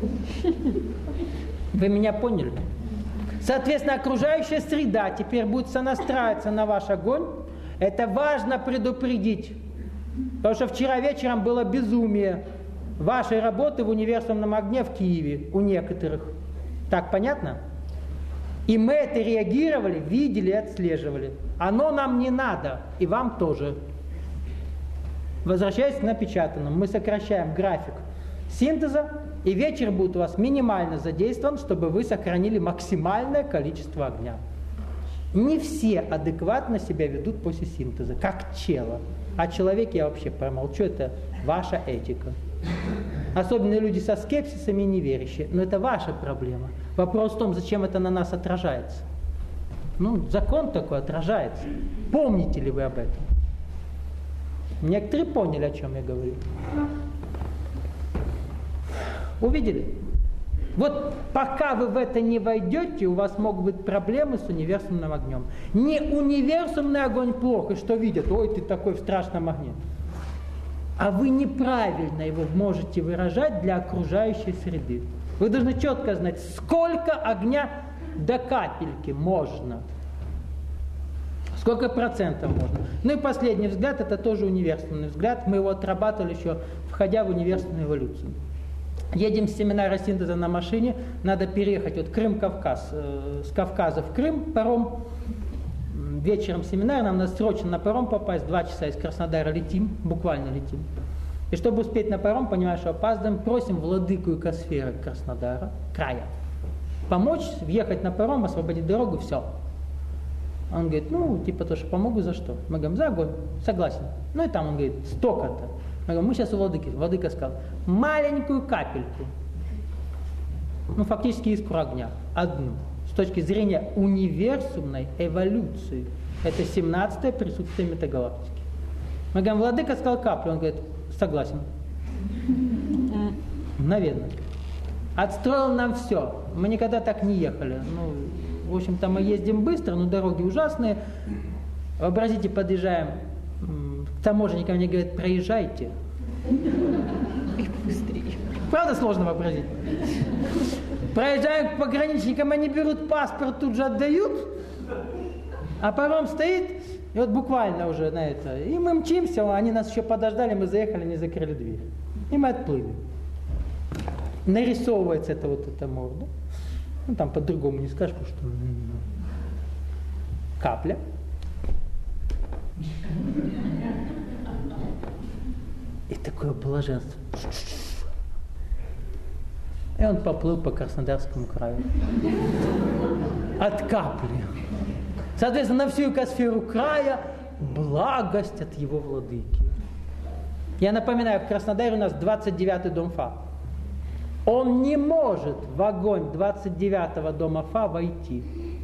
Speaker 1: Вы меня поняли? Соответственно, окружающая среда теперь будет сонастраиваться на ваш огонь. Это важно предупредить. Потому что вчера вечером было безумие вашей работы в универсальном огне в Киеве у некоторых. Так понятно? И мы это реагировали, видели и отслеживали. Оно нам не надо, и вам тоже. Возвращаясь к напечатанному, мы сокращаем график синтеза, и вечер будет у вас минимально задействован, чтобы вы сохранили максимальное количество огня. Не все адекватно себя ведут после синтеза, как чело. О человеке я вообще промолчу, это ваша этика. Особенно люди со скепсисами и неверящие. Но это ваша проблема. Вопрос в том, зачем это на нас отражается. Ну, закон такой отражается. Помните ли вы об этом? Некоторые поняли, о чем я говорю. Увидели? Вот пока вы в это не войдете, у вас могут быть проблемы с универсальным огнем. Не универсальный огонь плохо, что видят, ой, ты такой в страшном огне. А вы неправильно его можете выражать для окружающей среды. Вы должны четко знать, сколько огня до капельки можно. Сколько процентов можно. Ну и последний взгляд, это тоже универсальный взгляд. Мы его отрабатывали еще, входя в универсальную эволюцию. Едем с семинара синтеза на машине, надо переехать вот Крым-Кавказ, э, с Кавказа в Крым, паром. Вечером семинар, нам надо срочно на паром попасть, два часа из Краснодара летим, буквально летим. И чтобы успеть на паром, понимаешь, что опаздываем, просим владыку экосферы Краснодара, края, помочь въехать на паром, освободить дорогу, все. Он говорит, ну, типа то, что помогу, за что? Мы говорим, за огонь, согласен. Ну и там он говорит, столько-то. Мы говорим, мы сейчас у владыки. Владыка сказал, маленькую капельку. Ну, фактически искру огня. Одну. точки зрения универсумной эволюции. Это семнадцатое присутствие метагалактики. Мы говорим, владыка сказал каплю, он говорит, согласен. Мгновенно. Отстроил нам все. Мы никогда так не ехали. Ну, в общем-то, мы ездим быстро, но дороги ужасные. Вообразите, подъезжаем к таможенникам, они говорят, проезжайте.
Speaker 2: Быстрее.
Speaker 1: Правда сложно вообразить? Проезжаем к пограничникам, они берут паспорт, тут же отдают, а паром стоит, и вот буквально уже на это. И мы мчимся, они нас еще подождали, мы заехали, не закрыли дверь. И мы отплыли. Нарисовывается это вот эта морда. Ну там по-другому не скажешь, потому что капля. И такое блаженство. И он поплыл по Краснодарскому краю. От капли. Соответственно, на всю экосферу края благость от его владыки. Я напоминаю, в Краснодаре у нас двадцать девятый дом Фа. Он не может в огонь двадцать девятого дома Фа войти.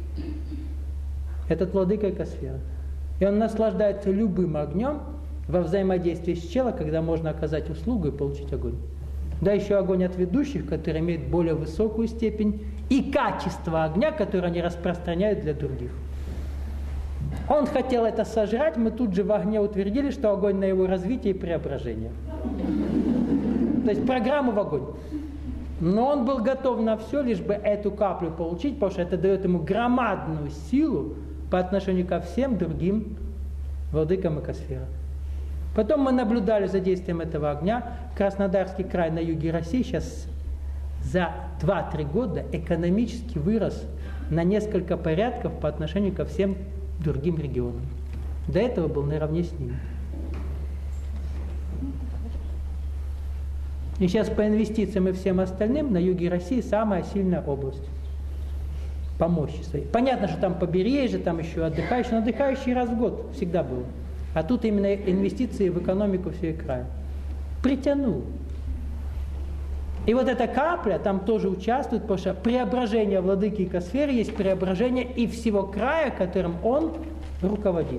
Speaker 1: Этот владыка экосферы. И он наслаждается любым огнем во взаимодействии с челом, когда можно оказать услугу и получить огонь. Да еще огонь от ведущих, который имеет более высокую степень и качество огня, которое они распространяют для других. Он хотел это сожрать, мы тут же в огне утвердили, что огонь на его развитие и преображение. То есть программу в огонь. Но он был готов на все, лишь бы эту каплю получить, потому что это дает ему громадную силу по отношению ко всем другим владыкам экосферы. Потом мы наблюдали за действием этого огня. Краснодарский край на юге России сейчас за два-три года экономически вырос на несколько порядков по отношению ко всем другим регионам. До этого был наравне с ними. И сейчас по инвестициям и всем остальным на юге России самая сильная область. По мощи своей. Понятно, что там побережье, там еще отдыхающие, но отдыхающие раз в год всегда было. А тут именно инвестиции в экономику всей края. Притянул. И вот эта капля там тоже участвует, потому что преображение владыки экосферы есть преображение и всего края, которым он руководит.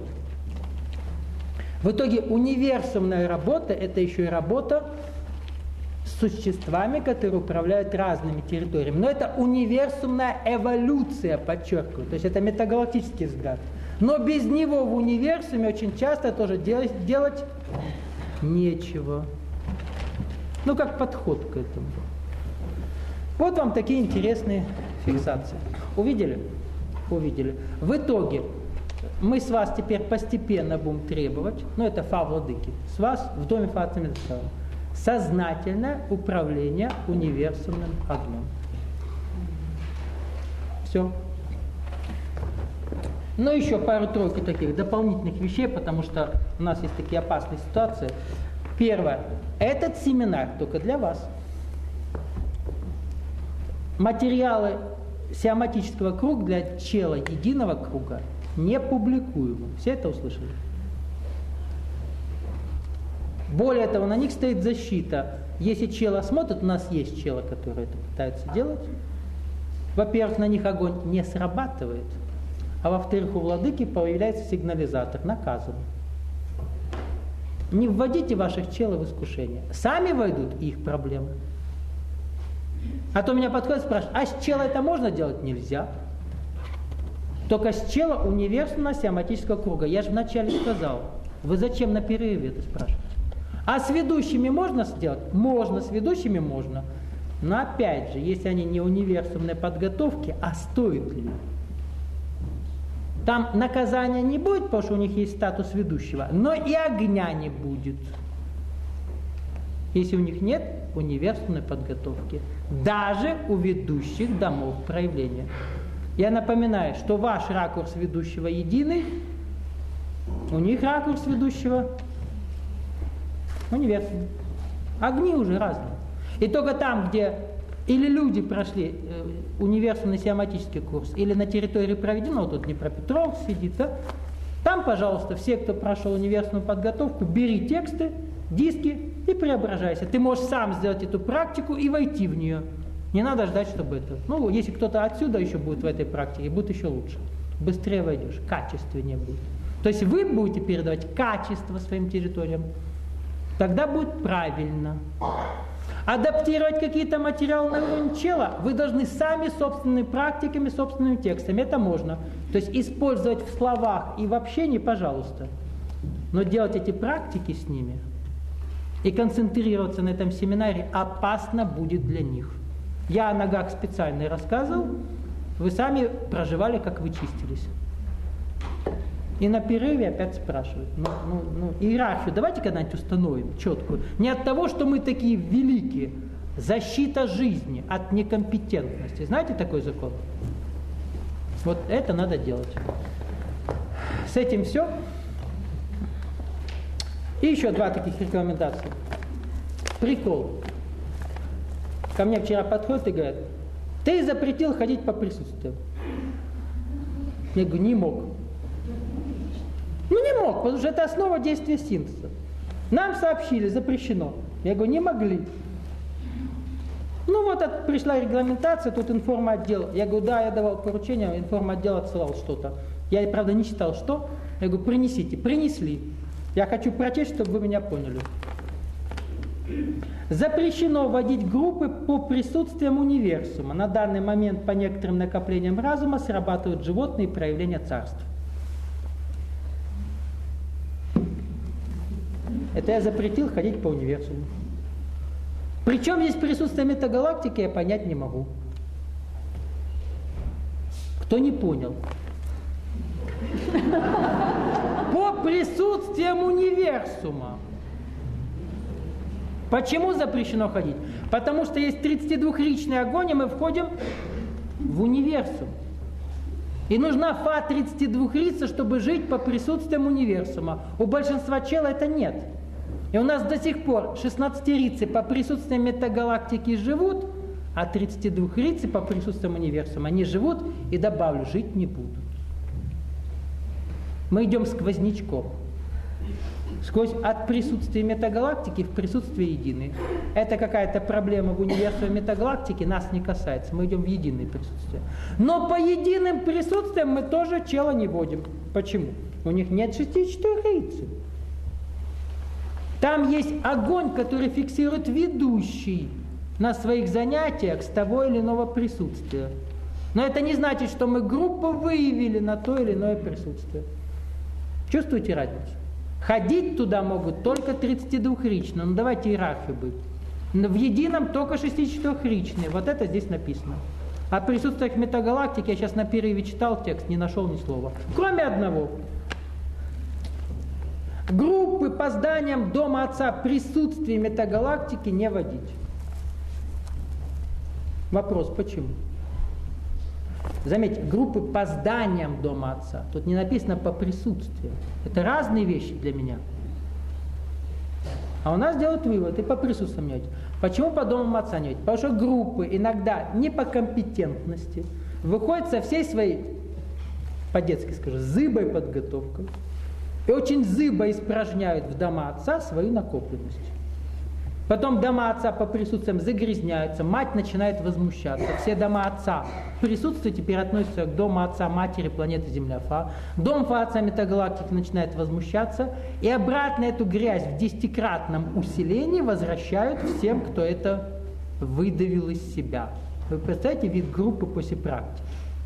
Speaker 1: В итоге универсумная работа – это еще и работа с существами, которые управляют разными территориями. Но это универсумная эволюция, подчеркиваю. То есть это метагалактический взгляд. Но без него в универсуме очень часто тоже делать, делать нечего. Ну, как подход к этому. Вот вам такие интересные фиксации. Увидели? Увидели. В итоге мы с вас теперь постепенно будем требовать, ну это Фа владыки, с вас в доме Фа Ацмедцара, сознательное управление универсумным огнем. Все. Ну, еще пару-тройку таких дополнительных вещей, потому что у нас есть такие опасные ситуации. Первое. Этот семинар только для вас. Материалы сиаматического круга для чела единого круга не публикуемы. Все это услышали? Более того, на них стоит защита. Если чела смотрит, у нас есть чела, который это пытается делать. Во-первых, на них огонь не срабатывает. А во-вторых, у владыки появляется сигнализатор, наказывает. Не вводите ваших челов в искушение. Сами войдут, и их проблемы. А то меня подходит и спрашивает, а с чела это можно делать? Нельзя. Только с чела универсумного сиаматического круга. Я же вначале сказал. Вы зачем на перерыве это спрашиваете? А с ведущими можно сделать? Можно, с ведущими можно. Но опять же, если они не универсумной подготовки, а стоит ли? Там наказания не будет, потому что у них есть статус ведущего, но и огня не будет, если у них нет универсумной подготовки. Даже у ведущих домов проявления. Я напоминаю, что ваш ракурс ведущего единый, у них ракурс ведущего универсумный. Огни уже разные. И только там, где или люди прошли э, универсумный сиаматический курс, или на территории проведено, вот тут Днепропетровск сидит, да? Там, пожалуйста, все, кто прошел универсумную подготовку, бери тексты, диски и преображайся. Ты можешь сам сделать эту практику и войти в нее. Не надо ждать, чтобы это... Ну, если кто-то отсюда еще будет в этой практике, будет еще лучше. Быстрее войдешь, качественнее будет. То есть вы будете передавать качество своим территориям, тогда будет правильно. Адаптировать какие-то материалы на уровень чела вы должны сами собственными практиками, собственными текстами. Это можно. То есть использовать в словах и в общении, пожалуйста. Но делать эти практики с ними и концентрироваться на этом семинаре опасно будет для них. Я о ногах специально рассказывал, вы сами проживали, как вы чистились. И на перерыве опять спрашивают. Ну, ну, ну, иерархию давайте когда-нибудь установим четкую. Не от того, что мы такие великие. Защита жизни от некомпетентности. Знаете такой закон? Вот это надо делать. С этим все. И еще два таких рекомендации. Прикол. Ко мне вчера подходят и говорят: ты запретил ходить по присутствию. Я говорю: не мог. Ну не мог, потому что это основа действия синтеза. Нам сообщили, запрещено. Я говорю: не могли. Ну вот от, пришла регламентация, тут информотдел. Я говорю: да, я давал поручение, информотдел отсылал что-то. Я, правда, не читал, что. Я говорю: принесите. Принесли. Я хочу прочесть, чтобы вы меня поняли. Запрещено вводить группы по присутствиям универсума. На данный момент по некоторым накоплениям разума срабатывают животные проявления царств. Это я запретил ходить по универсуму. Причем здесь присутствие метагалактики, я понять не могу. Кто не понял? По присутствиям универсума. Почему запрещено ходить? Потому что есть тридцатидвухричный огонь, и мы входим в универсум. И нужна фа тридцатидвухрица, чтобы жить по присутствиям универсума. У большинства чела это нет. И у нас до сих пор шестнадцатирицы по присутствиям метагалактики живут, а тридцатидвухрицы по присутствиям универсума они живут и, добавлю, жить не будут. Мы идем сквознячком. Сквозь от присутствия метагалактики в присутствие единой. Это какая-то проблема в универсуме метагалактики, нас не касается. Мы идем в единое присутствие. Но по единым присутствиям мы тоже чела не вводим. Почему? У них нет шестидесятичетырёхрицы. Там есть огонь, который фиксирует ведущий на своих занятиях с того или иного присутствия. Но это не значит, что мы группу выявили на то или иное присутствие. Чувствуете разницу? Ходить туда могут только тридцатидвухричные. Ну давайте иерархию быть. В едином только шестидесятичетырёхричные. Вот это здесь написано. О присутствиях метагалактики я сейчас на перерыве читал текст, не нашел ни слова. Кроме одного. Группы по зданиям Дома Отца присутствие метагалактики не водить. Вопрос, почему? Заметьте, группы по зданиям Дома Отца. Тут не написано по присутствию. Это разные вещи для меня. А у нас делают вывод и по присутствию не водить. Почему по Дому Отца не водить? Потому что группы иногда не по компетентности выходят со всей своей, по-детски скажу, зыбой подготовкой и очень зыбо испражняют в Дома Отца свою накопленность. Потом дома отца по присутствиям загрязняются, мать начинает возмущаться. Все дома отца присутствие теперь относятся к дому отца матери планеты Земля Фа. Дом Фа отца метагалактики начинает возмущаться. И обратно эту грязь в десятикратном усилении возвращают всем, кто это выдавил из себя. Вы представляете вид группы после практики?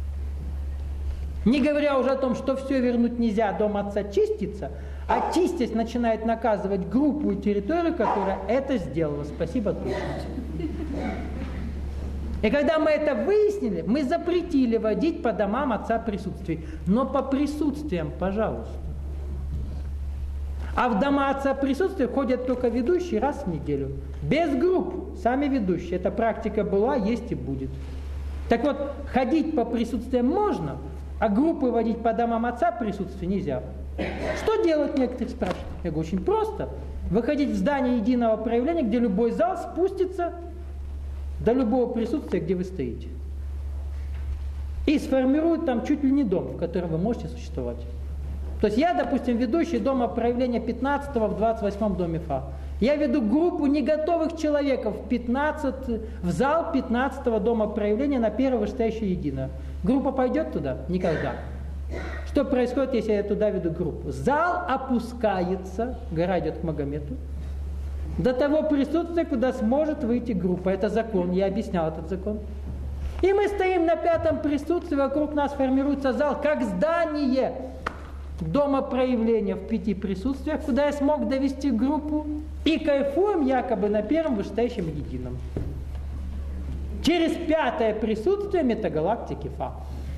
Speaker 1: Не говоря уже о том, что все вернуть нельзя, дом отца чистится, а чистясь начинает наказывать группу и территорию, которая это сделала. Спасибо, точно. И когда мы это выяснили, мы запретили водить по домам отца присутствий. Но по присутствиям, пожалуйста. А в дома отца присутствия ходят только ведущие раз в неделю. Без групп, сами ведущие. Эта практика была, есть и будет. Так вот, ходить по присутствиям можно, а группы водить по домам отца присутствия нельзя. Что делать, некоторые спрашивают? Я говорю, очень просто. Выходить в здание единого проявления, где любой зал спустится до любого присутствия, где вы стоите. И сформирует там чуть ли не дом, в котором вы можете существовать. То есть я, допустим, ведущий дома проявления пятнадцатого в двадцать восьмом доме Фа. Я веду группу неготовых человеков в, пятнадцать, в зал пятнадцатого дома проявления на первое вышестоящее единое. Группа пойдет туда? Никогда. Что происходит, если я туда веду группу? Зал опускается, гора идет к Магомету, до того присутствия, куда сможет выйти группа. Это закон, я объяснял этот закон. И мы стоим на пятом присутствии, вокруг нас формируется зал, как здание дома проявления в пяти присутствиях, куда я смог довести группу, и кайфуем якобы на первом вышестоящем едином. Через пятое присутствие метагалактики Фа.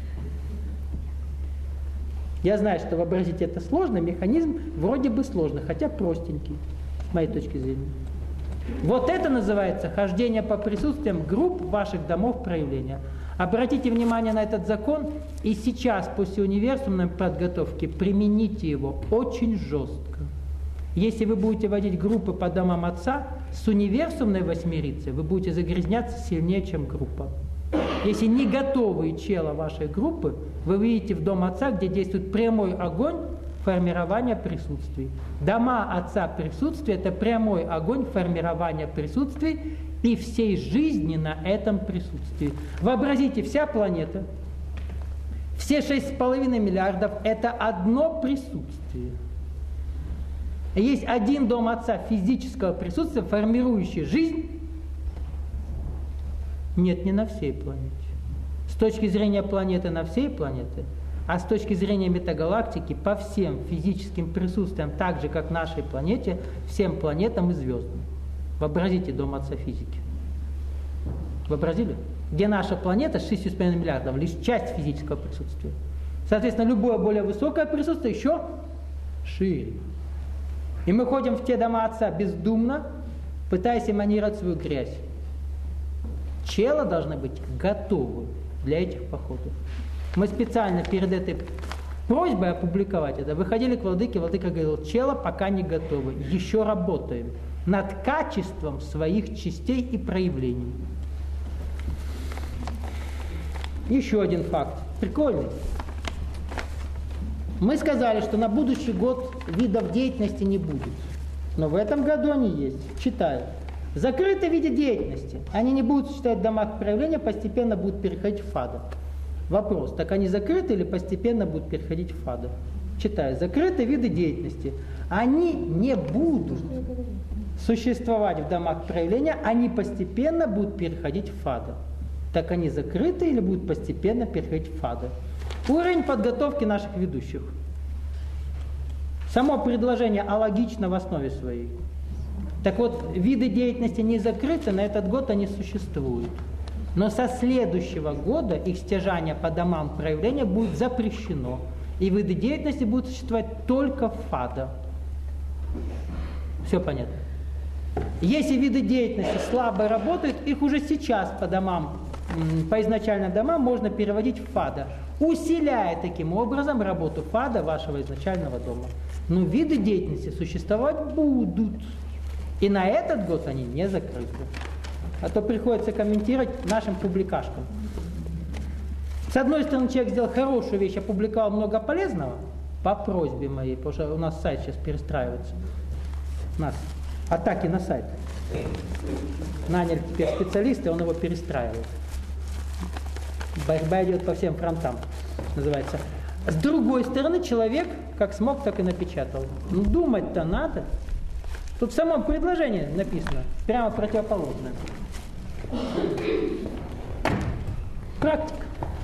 Speaker 1: Я знаю, что вообразить это сложно, механизм вроде бы сложный, хотя простенький, с моей точки зрения. Вот это называется хождение по присутствиям групп ваших домов проявления. Обратите внимание на этот закон, и сейчас, после универсумной подготовки, примените его очень жестко. Если вы будете водить группы по домам Отца, с универсумной восьмерицей вы будете загрязняться сильнее, чем группа. Если не готовые чела вашей группы, вы выйдете в дом Отца, где действует прямой огонь формирования присутствий. Дома Отца присутствия – это прямой огонь формирования присутствий и всей жизни на этом присутствии. Вообразите, вся планета, все шесть с половиной миллиардов – это одно присутствие. Есть один дом Отца физического присутствия, формирующий жизнь. Нет, не на всей планете. С точки зрения планеты на всей планете, а с точки зрения метагалактики по всем физическим присутствиям, так же как нашей планете, всем планетам и звездам. Вообразите дом Отца физики. Вообразили? Где наша планета с шестью с половиной миллиардов, лишь часть физического присутствия. Соответственно, любое более высокое присутствие еще шире. И мы ходим в те дома Отца бездумно, пытаясь эманировать свою грязь. Чела должны быть готовы для этих походов. Мы специально перед этой просьбой опубликовать это выходили к владыке, владыка говорил: чела пока не готовы, еще работаем над качеством своих частей и проявлений. Еще один факт, прикольный. Мы сказали, что на будущий год видов деятельности не будет. Но в этом году они есть. Читаю. Закрытые виды деятельности. Они не будут существовать в домах проявления, постепенно будут переходить в фада. Вопрос. Так они закрыты или постепенно будут переходить в фада? Читаю. Закрытые виды деятельности. Они не будут существовать в домах проявления, они постепенно будут переходить в фада. Так они закрыты или будут постепенно переходить в фада? Уровень подготовки наших ведущих. Само предложение алогично в основе своей. Так вот, виды деятельности не закрыты, на этот год они существуют. Но со следующего года их стяжание по домам проявления будет запрещено. И виды деятельности будут существовать только в фада. Все понятно? Если виды деятельности слабо работают, их уже сейчас по домам, по изначальным домам можно переводить в фада, усиляя таким образом работу фада вашего изначального дома. Но виды деятельности существовать будут. И на этот год они не закрыты. А то приходится комментировать нашим публикашкам. С одной стороны, человек сделал хорошую вещь, опубликовал много полезного, по просьбе моей, потому что у нас сайт сейчас перестраивается. У нас атаки на сайт. Наняли теперь специалиста, он его перестраивает. Борьба идет по всем фронтам, называется. С другой стороны, человек как смог, так и напечатал. Ну, думать-то надо. Тут в самом предложении написано прямо противоположное. Практика.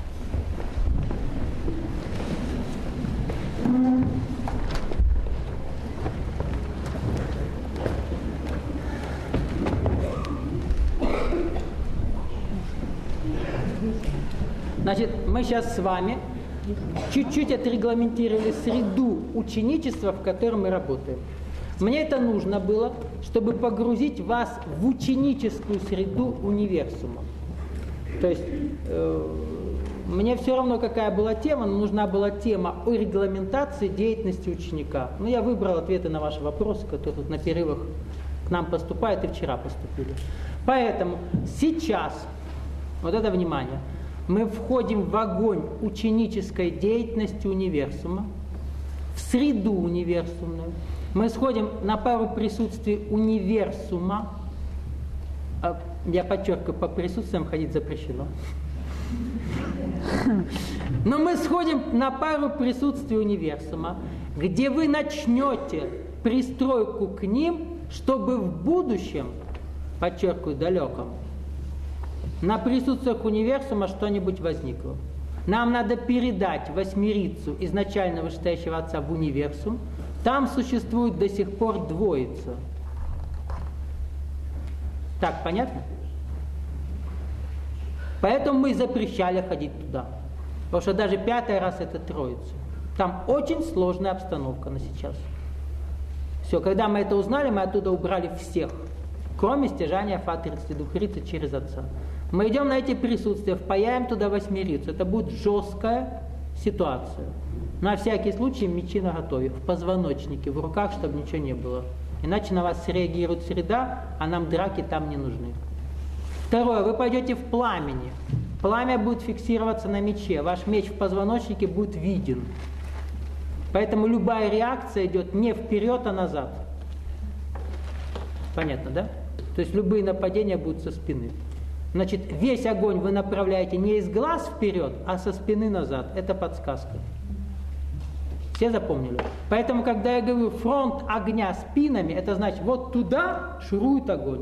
Speaker 1: Значит, мы сейчас с вами чуть-чуть отрегламентировали среду ученичества, в которой мы работаем. Мне это нужно было, чтобы погрузить вас в ученическую среду универсума. То есть э, мне все равно, какая была тема, но нужна была тема о регламентации деятельности ученика. Ну, я выбрал ответы на ваши вопросы, которые тут на перерывах к нам поступают и вчера поступили. Поэтому сейчас, вот это внимание, мы входим в огонь ученической деятельности универсума, в среду универсумную. Мы сходим на пару присутствий универсума. Я подчеркиваю, по присутствиям ходить запрещено. Но мы сходим на пару присутствий универсума, где вы начнете пристройку к ним, чтобы в будущем, подчеркиваю, далеком, на присутствиях универсума что-нибудь возникло. Нам надо передать восьмерицу изначально вышестоящего Отца в универсум. Там существует до сих пор двоица. Так, понятно? Поэтому мы запрещали ходить туда. Потому что даже пятый раз это троица. Там очень сложная обстановка на сейчас. Все, когда мы это узнали, мы оттуда убрали всех, кроме стяжания Фа тридцати двухрицы через Отца. Мы идем на эти присутствия, впаяем туда восьмерицу. Это будет жесткая ситуация. На всякий случай мечи наготове, в позвоночнике, в руках, чтобы ничего не было. Иначе на вас среагирует среда, а нам драки там не нужны. Второе, вы пойдете в пламени. Пламя будет фиксироваться на мече. Ваш меч в позвоночнике будет виден. Поэтому любая реакция идет не вперед, а назад. Понятно, да? То есть любые нападения будут со спины. Значит, весь огонь вы направляете не из глаз вперед, а со спины назад. Это подсказка. Все запомнили? Поэтому, когда я говорю фронт огня спинами, это значит, вот туда шурует огонь.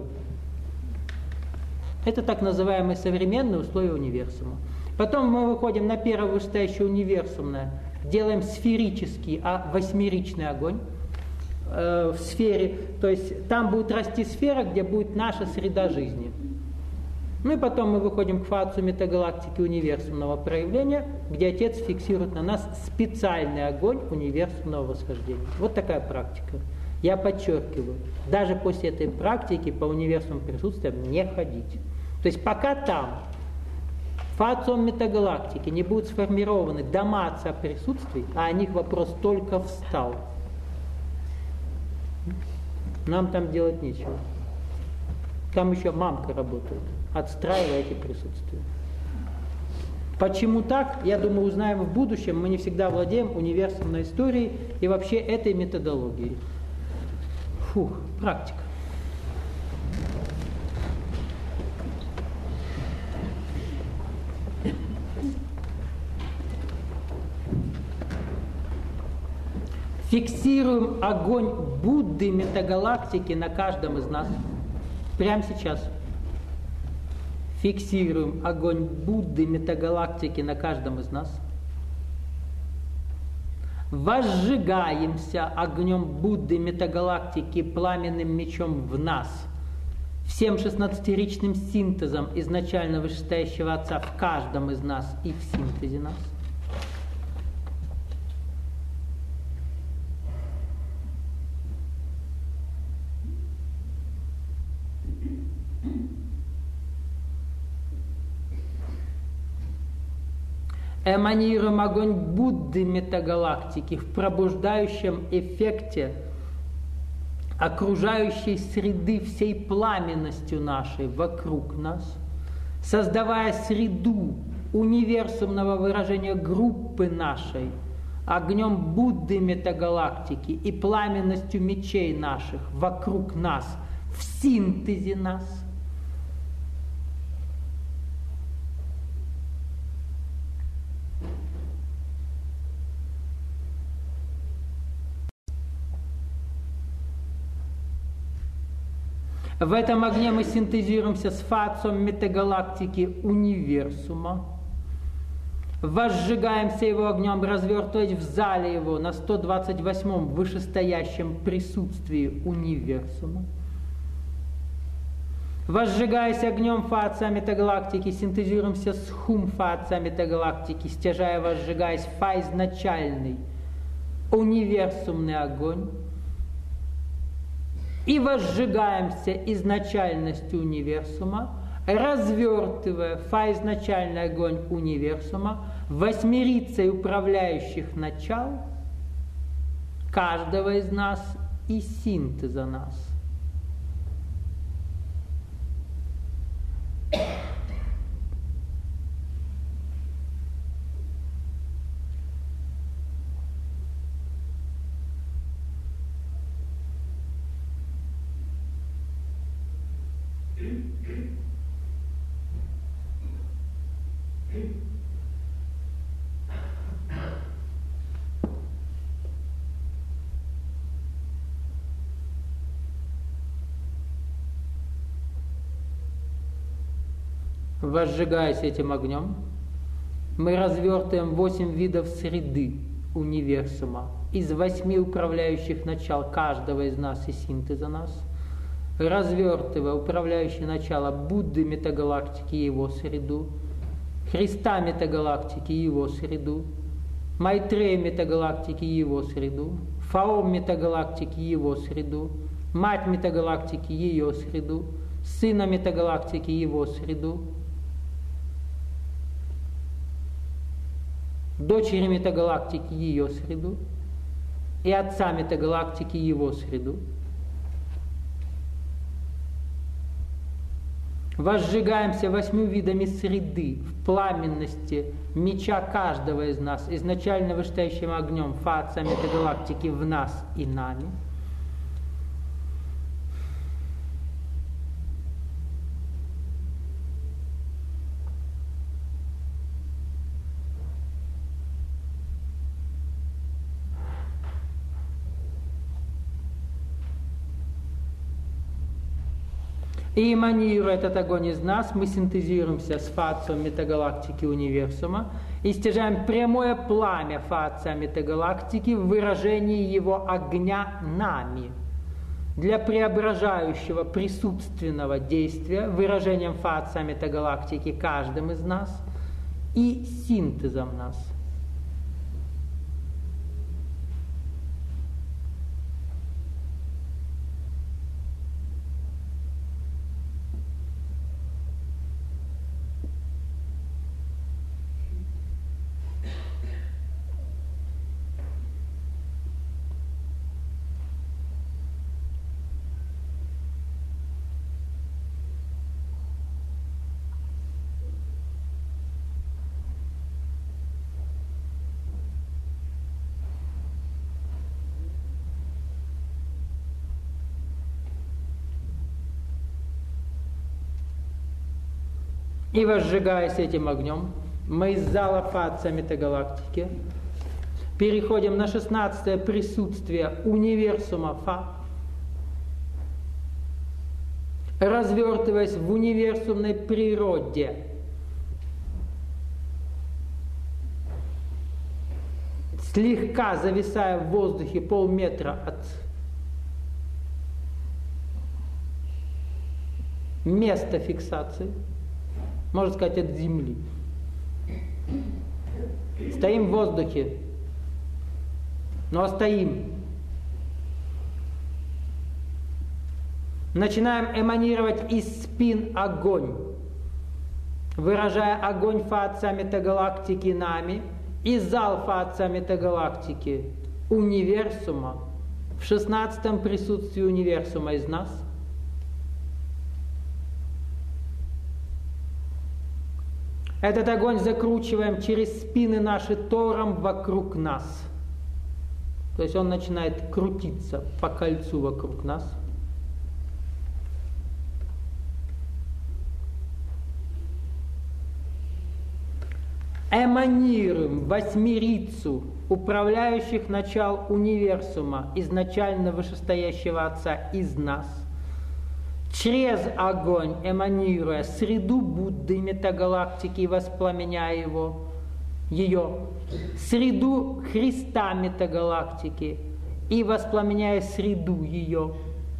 Speaker 1: Это так называемые современные условия универсума. Потом мы выходим на первое вышестоящее универсумное, делаем сферический, а восьмеричный огонь э, в сфере. То есть там будет расти сфера, где будет наша среда жизни. Ну и потом мы выходим к фацию метагалактики универсумного проявления, где Отец фиксирует на нас специальный огонь универсумного восхождения. Вот такая практика. Я подчеркиваю, даже после этой практики по универсумным присутствиям не ходить. То есть пока там фациум метагалактики не будут сформированы дома Отца присутствий, а о них вопрос только встал, нам там делать нечего. Там еще мамка работает, отстраивая эти присутствия. Почему так, я думаю, узнаем в будущем. Мы не всегда владеем универсумной историей и вообще этой методологией. Фух, практика. Фиксируем огонь Будды метагалактики на каждом из нас. Прямо сейчас. Фиксируем огонь Будды метагалактики на каждом из нас. Возжигаемся огнем Будды метагалактики пламенным мечом в нас, всем шестнадцатиричным синтезом изначально вышестоящего Отца в каждом из нас и в синтезе нас. Эманируем огонь Будды метагалактики в пробуждающем эффекте окружающей среды всей пламенностью нашей вокруг нас, создавая среду универсумного выражения группы нашей огнем Будды метагалактики и пламенностью мечей наших вокруг нас, в синтезе нас. В этом огне мы синтезируемся с фациум метагалактики универсума, возжигаемся его огнем, развертываясь в зале его на сто двадцать восьмом вышестоящем присутствии универсума. Возжигаясь огнем фация метагалактики, синтезируемся с хум фация метагалактики, стяжая, возжигаясь фа изначальный универсумный огонь. И возжигаемся изначальностью универсума, развертывая фа изначальный огонь универсума, восьмерицей управляющих начал каждого из нас и синтеза нас. Возжигаясь этим огнем, мы развертываем восемь видов среды универсума из восьми управляющих начал каждого из нас и синтеза нас, развертывая управляющее начало Будды метагалактики и его среду, Христа метагалактики и его среду, Майтрея метагалактики и его среду, Фаом метагалактики и его среду, Мать метагалактики и ее среду, Сына метагалактики и его среду, Дочери метагалактики и ее среду, и Отца метагалактики и его среду. Возжигаемся восьмью видами среды в пламенности меча каждого из нас, изначально вышестоящим огнем Фа-Отца метагалактики в нас и нами. И эманируя этот огонь из нас, мы синтезируемся с Фа-Отцом метагалактики универсума и стяжаем прямое пламя Фа-Отца метагалактики в выражении его огня нами. Для преображающего присутственного действия выражением Фа-Отца метагалактики каждым из нас и синтезом нас. И возжигаясь этим огнем, мы из зала Фа-Отца метагалактики переходим на шестнадцатое присутствие универсума Фа, развертываясь в универсумной природе, слегка зависая в воздухе полметра от места фиксации, можно сказать, от земли. Стоим в воздухе, но стоим. Начинаем эманировать из спин огонь, выражая огонь Фа-Отца метагалактики нами и зал Фа-Отца метагалактики универсума в шестнадцатом присутствии универсума из нас. Этот огонь закручиваем через спины наши тором вокруг нас. То есть он начинает крутиться по кольцу вокруг нас. Эманируем восьмерицу управляющих начал универсума, изначально вышестоящего Отца из нас, через огонь эманируя среду Будды метагалактики и воспламеняя его, ее, среду Христа метагалактики и воспламеняя среду ее,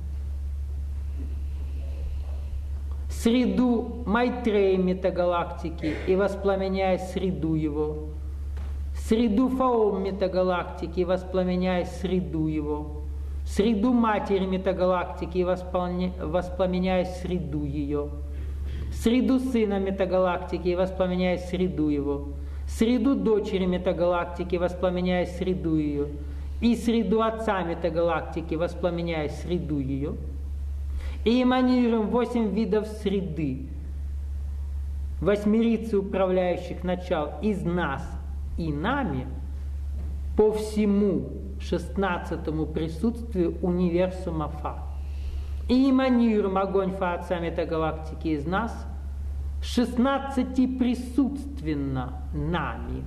Speaker 1: среду Майтреи метагалактики и воспламеняя среду его, среду Фаом метагалактики и воспламеняя среду его, среду Матери метагалактики и воспламеняя среду ее, среду Сына метагалактики и воспламеняя среду его, среду Дочери метагалактики, воспламеняя среду ее, и среду Отца метагалактики, воспламеняя среду ее, и эманируем восемь видов среды, восьмерицы управляющих начал из нас и нами по всему шестнадцатому присутствию универсума Фа. И эманируем огонь Фа-Отца метагалактики из нас шестнадцати присутственно нами.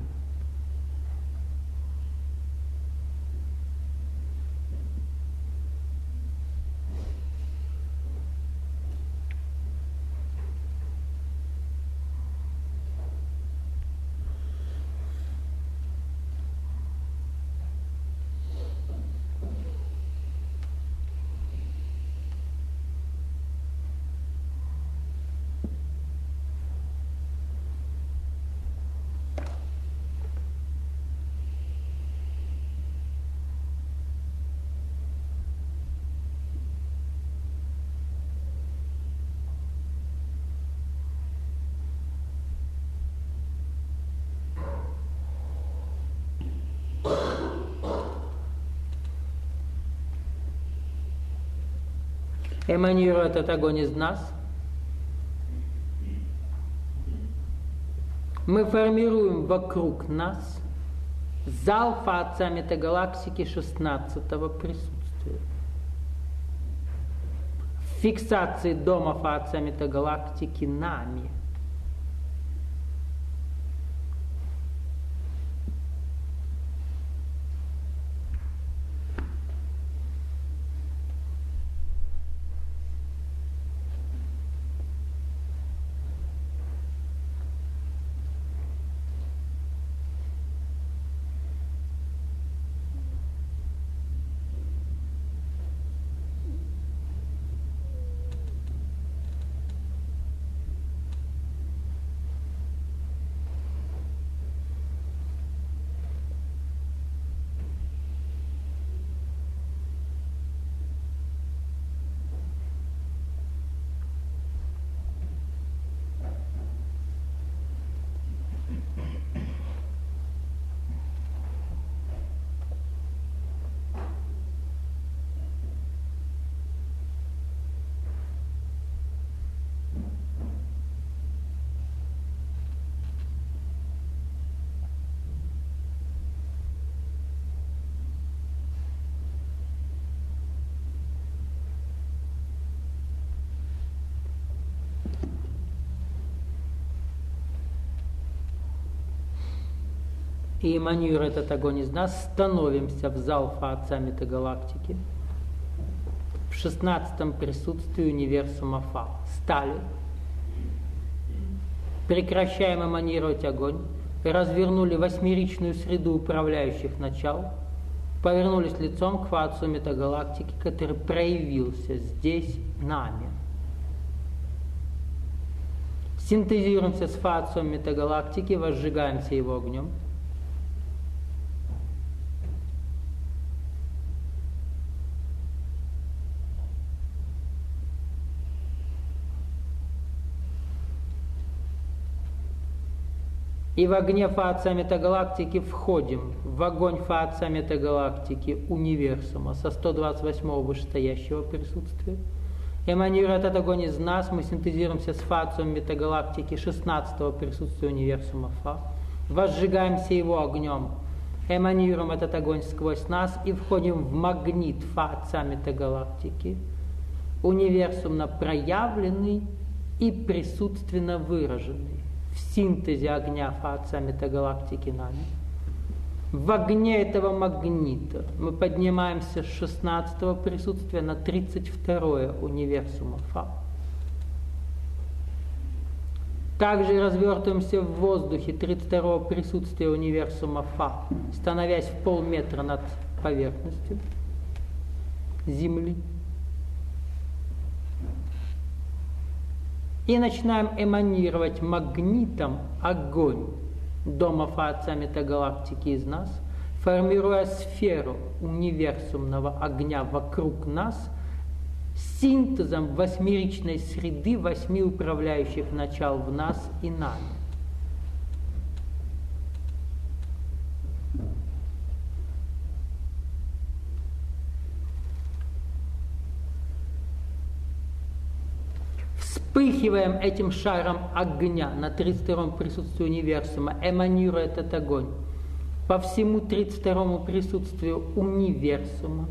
Speaker 1: эманирует этот огонь из нас. Мы формируем вокруг нас зал Фа-Отца метагалактики шестнадцатого присутствия. В фиксации дома Фа-Отца метагалактики нами. И эманируя этот огонь из нас, становимся в зал Фа-Отца метагалактики в шестнадцатом присутствии универсума Фа. Стали. Прекращаем эманировать огонь, развернули восьмеричную среду управляющих начал, повернулись лицом к Фа-Отцу метагалактики, который проявился здесь нами. Синтезируемся с Фа-Отцом метагалактики, возжигаемся его огнем. И в огне Фа-Отца метагалактики входим в огонь Фа-Отца метагалактики универсума со сто двадцать восьмого вышестоящего присутствия. Эманируя этот огонь из нас, мы синтезируемся с Фа-Отцом метагалактики шестнадцатого присутствия универсума Фа. Возжигаемся его огнем. Эманируем этот огонь сквозь нас и входим в магнит Фа-Отца метагалактики, универсумно проявленный и присутственно выраженный. В синтезе огня Фа-Отца метагалактики нами. В огне этого магнита мы поднимаемся с шестнадцатого присутствия на тридцать второе универсума Фа. Также развертываемся в воздухе тридцать второго присутствия универсума Фа, становясь в полметра над поверхностью Земли. И начинаем эманировать магнитом огонь дома Фа-Отца метагалактики из нас, формируя сферу универсумного огня вокруг нас, синтезом восьмеричной среды восьми управляющих начал в нас и нами. Вспыхиваем этим шаром огня на тридцать втором присутствии универсума, эманируя этот огонь по всему тридцать второму присутствию универсума.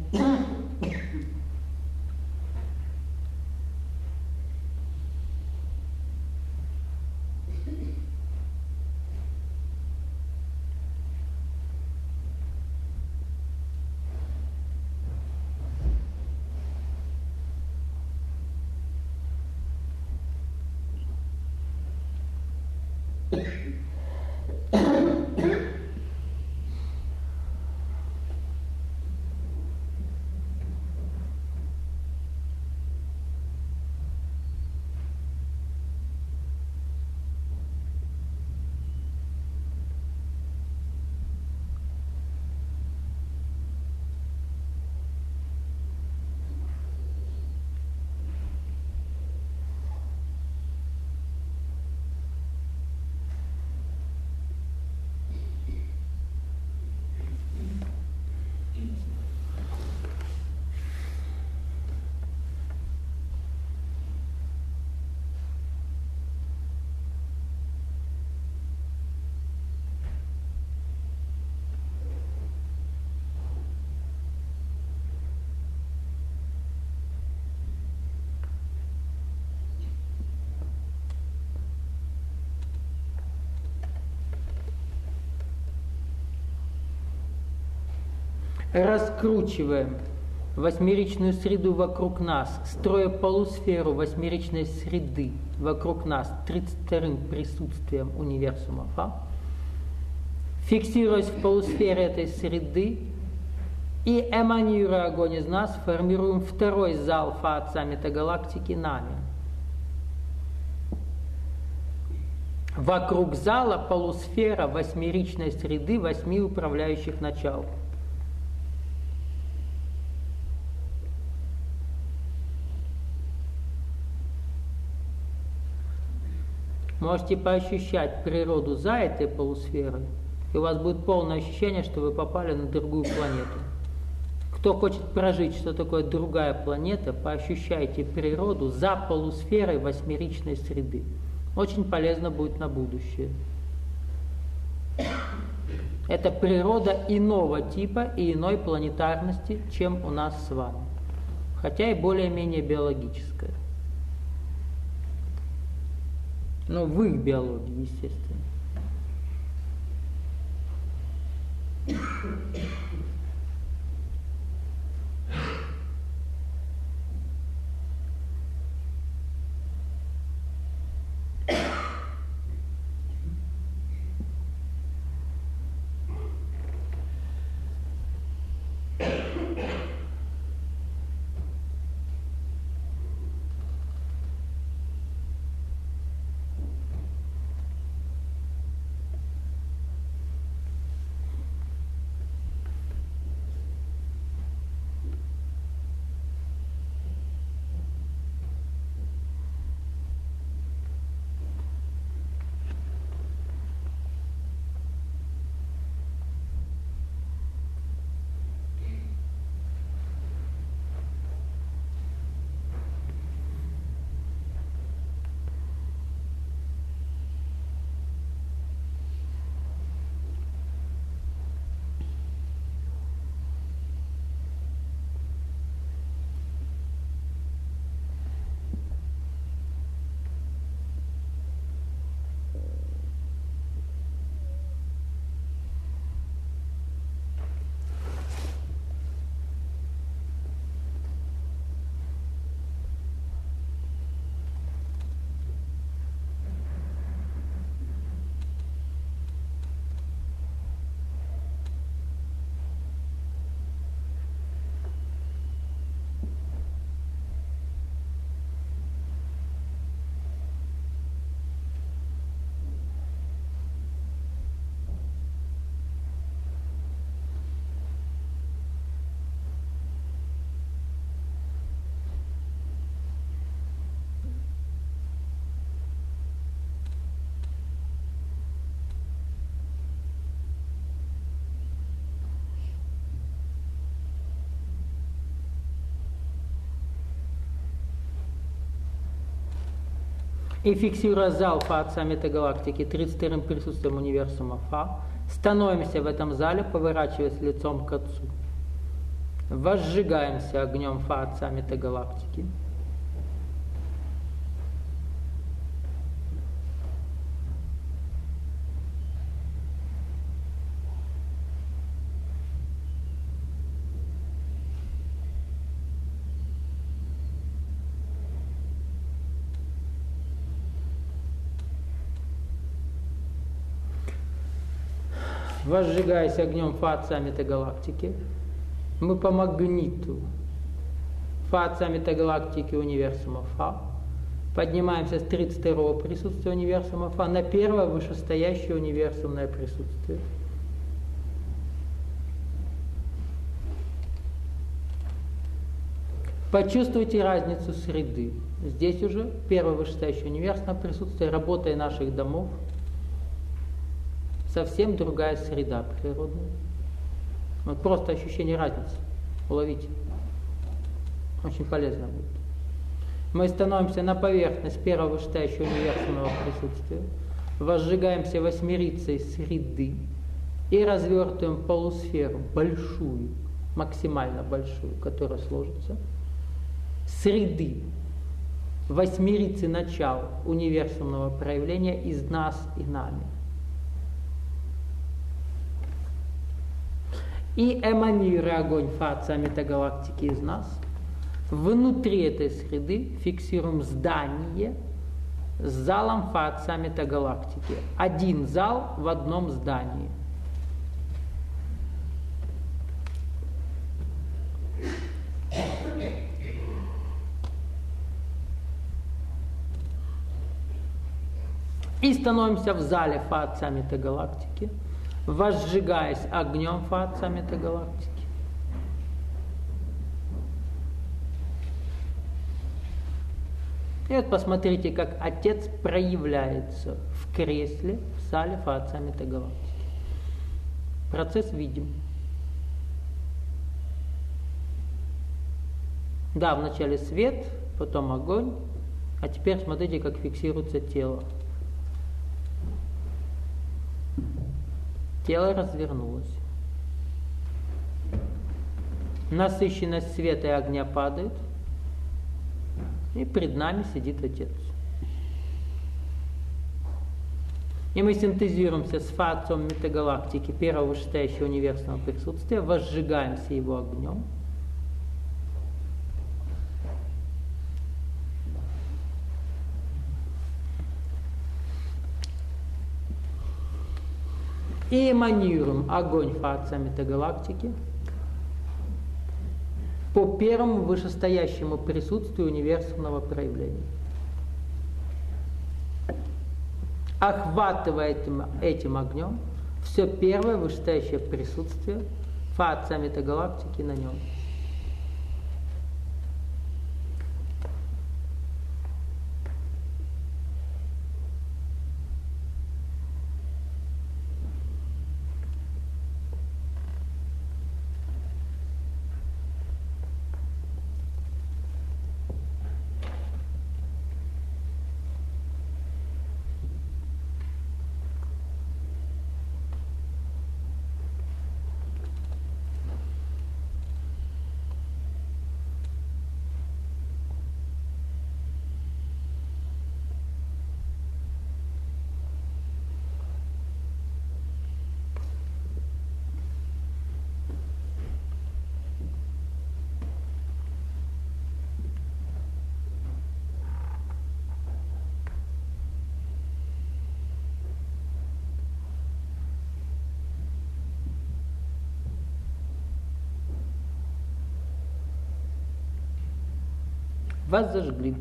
Speaker 1: раскручиваем восьмеричную среду вокруг нас, строя полусферу восьмеричной среды вокруг нас тридцать вторым присутствием универсума Фа, фиксируясь в полусфере этой среды и эманируя огонь из нас, формируем второй зал Фа Отца метагалактики нами. Вокруг зала полусфера восьмеричной среды восьми управляющих начал. Можете поощущать природу за этой полусферой, и у вас будет полное ощущение, что вы попали на другую планету. Кто хочет прожить, что такое другая планета, поощущайте природу за полусферой восьмеричной среды. Очень полезно будет на будущее. Это природа иного типа и иной планетарности, чем у нас с вами. Хотя и более-менее биологическая. Но в их биологии, естественно. И фиксируя зал Фа Отца метагалактики тридцать вторым присутствием универсума Фа, становимся в этом зале, поворачиваясь лицом к Отцу. Возжигаемся огнем Фа Отца метагалактики. Возжигаясь огнем Фа Отца метагалактики, мы по магниту Фа Отца метагалактики универсума Фа поднимаемся с тридцать второго присутствия универсума Фа на первое вышестоящее универсумное присутствие. Почувствуйте разницу среды. Здесь уже первое вышестоящее универсумное присутствие, работая наших домов, совсем другая среда природная. Вот просто ощущение разницы. Уловите. Очень полезно будет. Мы становимся на поверхность первого вышестоящего универсумного присутствия, возжигаемся восьмерицей среды и развертываем полусферу, большую, максимально большую, которая сложится, среды, восьмерицы начал универсумного проявления из нас и нами. И эманируя огонь фаца метагалактики из нас, внутри этой среды фиксируем здание с залом фаца метагалактики. Один зал в одном здании. И становимся в зале фаца метагалактики, возжигаясь огнем фаца метагалактики. И вот посмотрите, как Отец проявляется в кресле в зале фаца метагалактики. Процесс видим. Да, вначале свет, потом огонь, а теперь смотрите, как фиксируется тело. Тело развернулось. Насыщенность света и огня падает. И пред нами сидит Отец. И мы синтезируемся с фацом метагалактики, первого вышестоящего универсального присутствия, возжигаемся его огнем. И эманируем огонь фаца метагалактики по первому вышестоящему присутствию универсального проявления. Охватывая этим, этим огнем все первое вышестоящее присутствие фаца метагалактики на нем. Вас зажгли.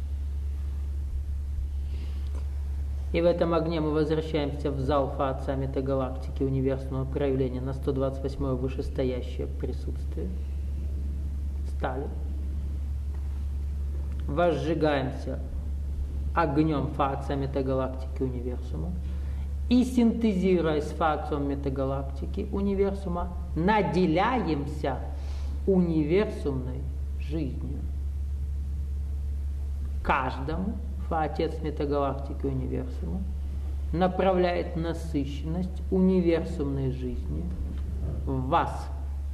Speaker 1: И в этом огне мы возвращаемся в зал фаца метагалактики универсального проявления на сто двадцать восьмое вышестоящее присутствие. Стали. Возжигаемся огнем фаца метагалактики универсума. И синтезируя с фацием метагалактики универсума, наделяемся универсумной жизнью. Каждому Отец метагалактики универсума направляет насыщенность универсумной жизни в вас.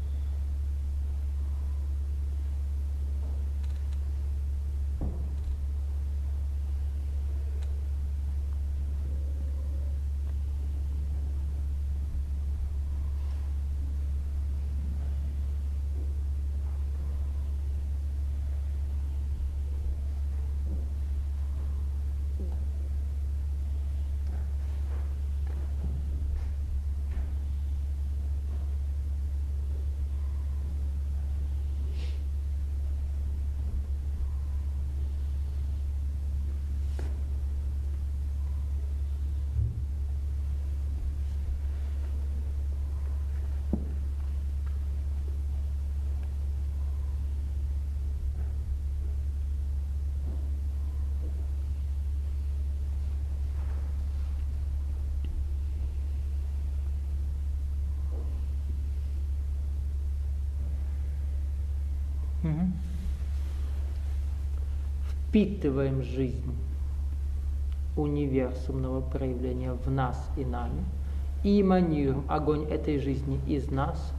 Speaker 1: Впитываем жизнь универсумного проявления в нас и нами, и эманируем огонь этой жизни из нас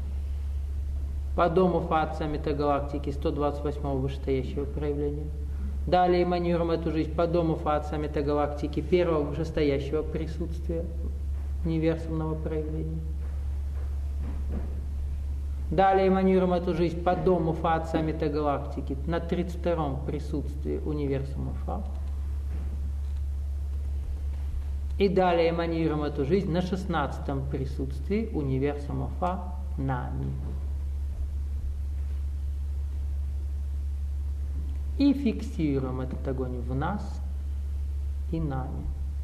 Speaker 1: по дому фаца метагалактики сто двадцать восьмого вышестоящего проявления. Далее эманируем эту жизнь по дому фаца метагалактики первого вышестоящего присутствия универсумного проявления. Далее эманируем эту жизнь по дому Фа Отца Метагалактики на тридцать втором присутствии универсума Фа. И далее эманируем эту жизнь на шестнадцатом присутствии универсума Фа нами. И фиксируем этот огонь в нас и нами.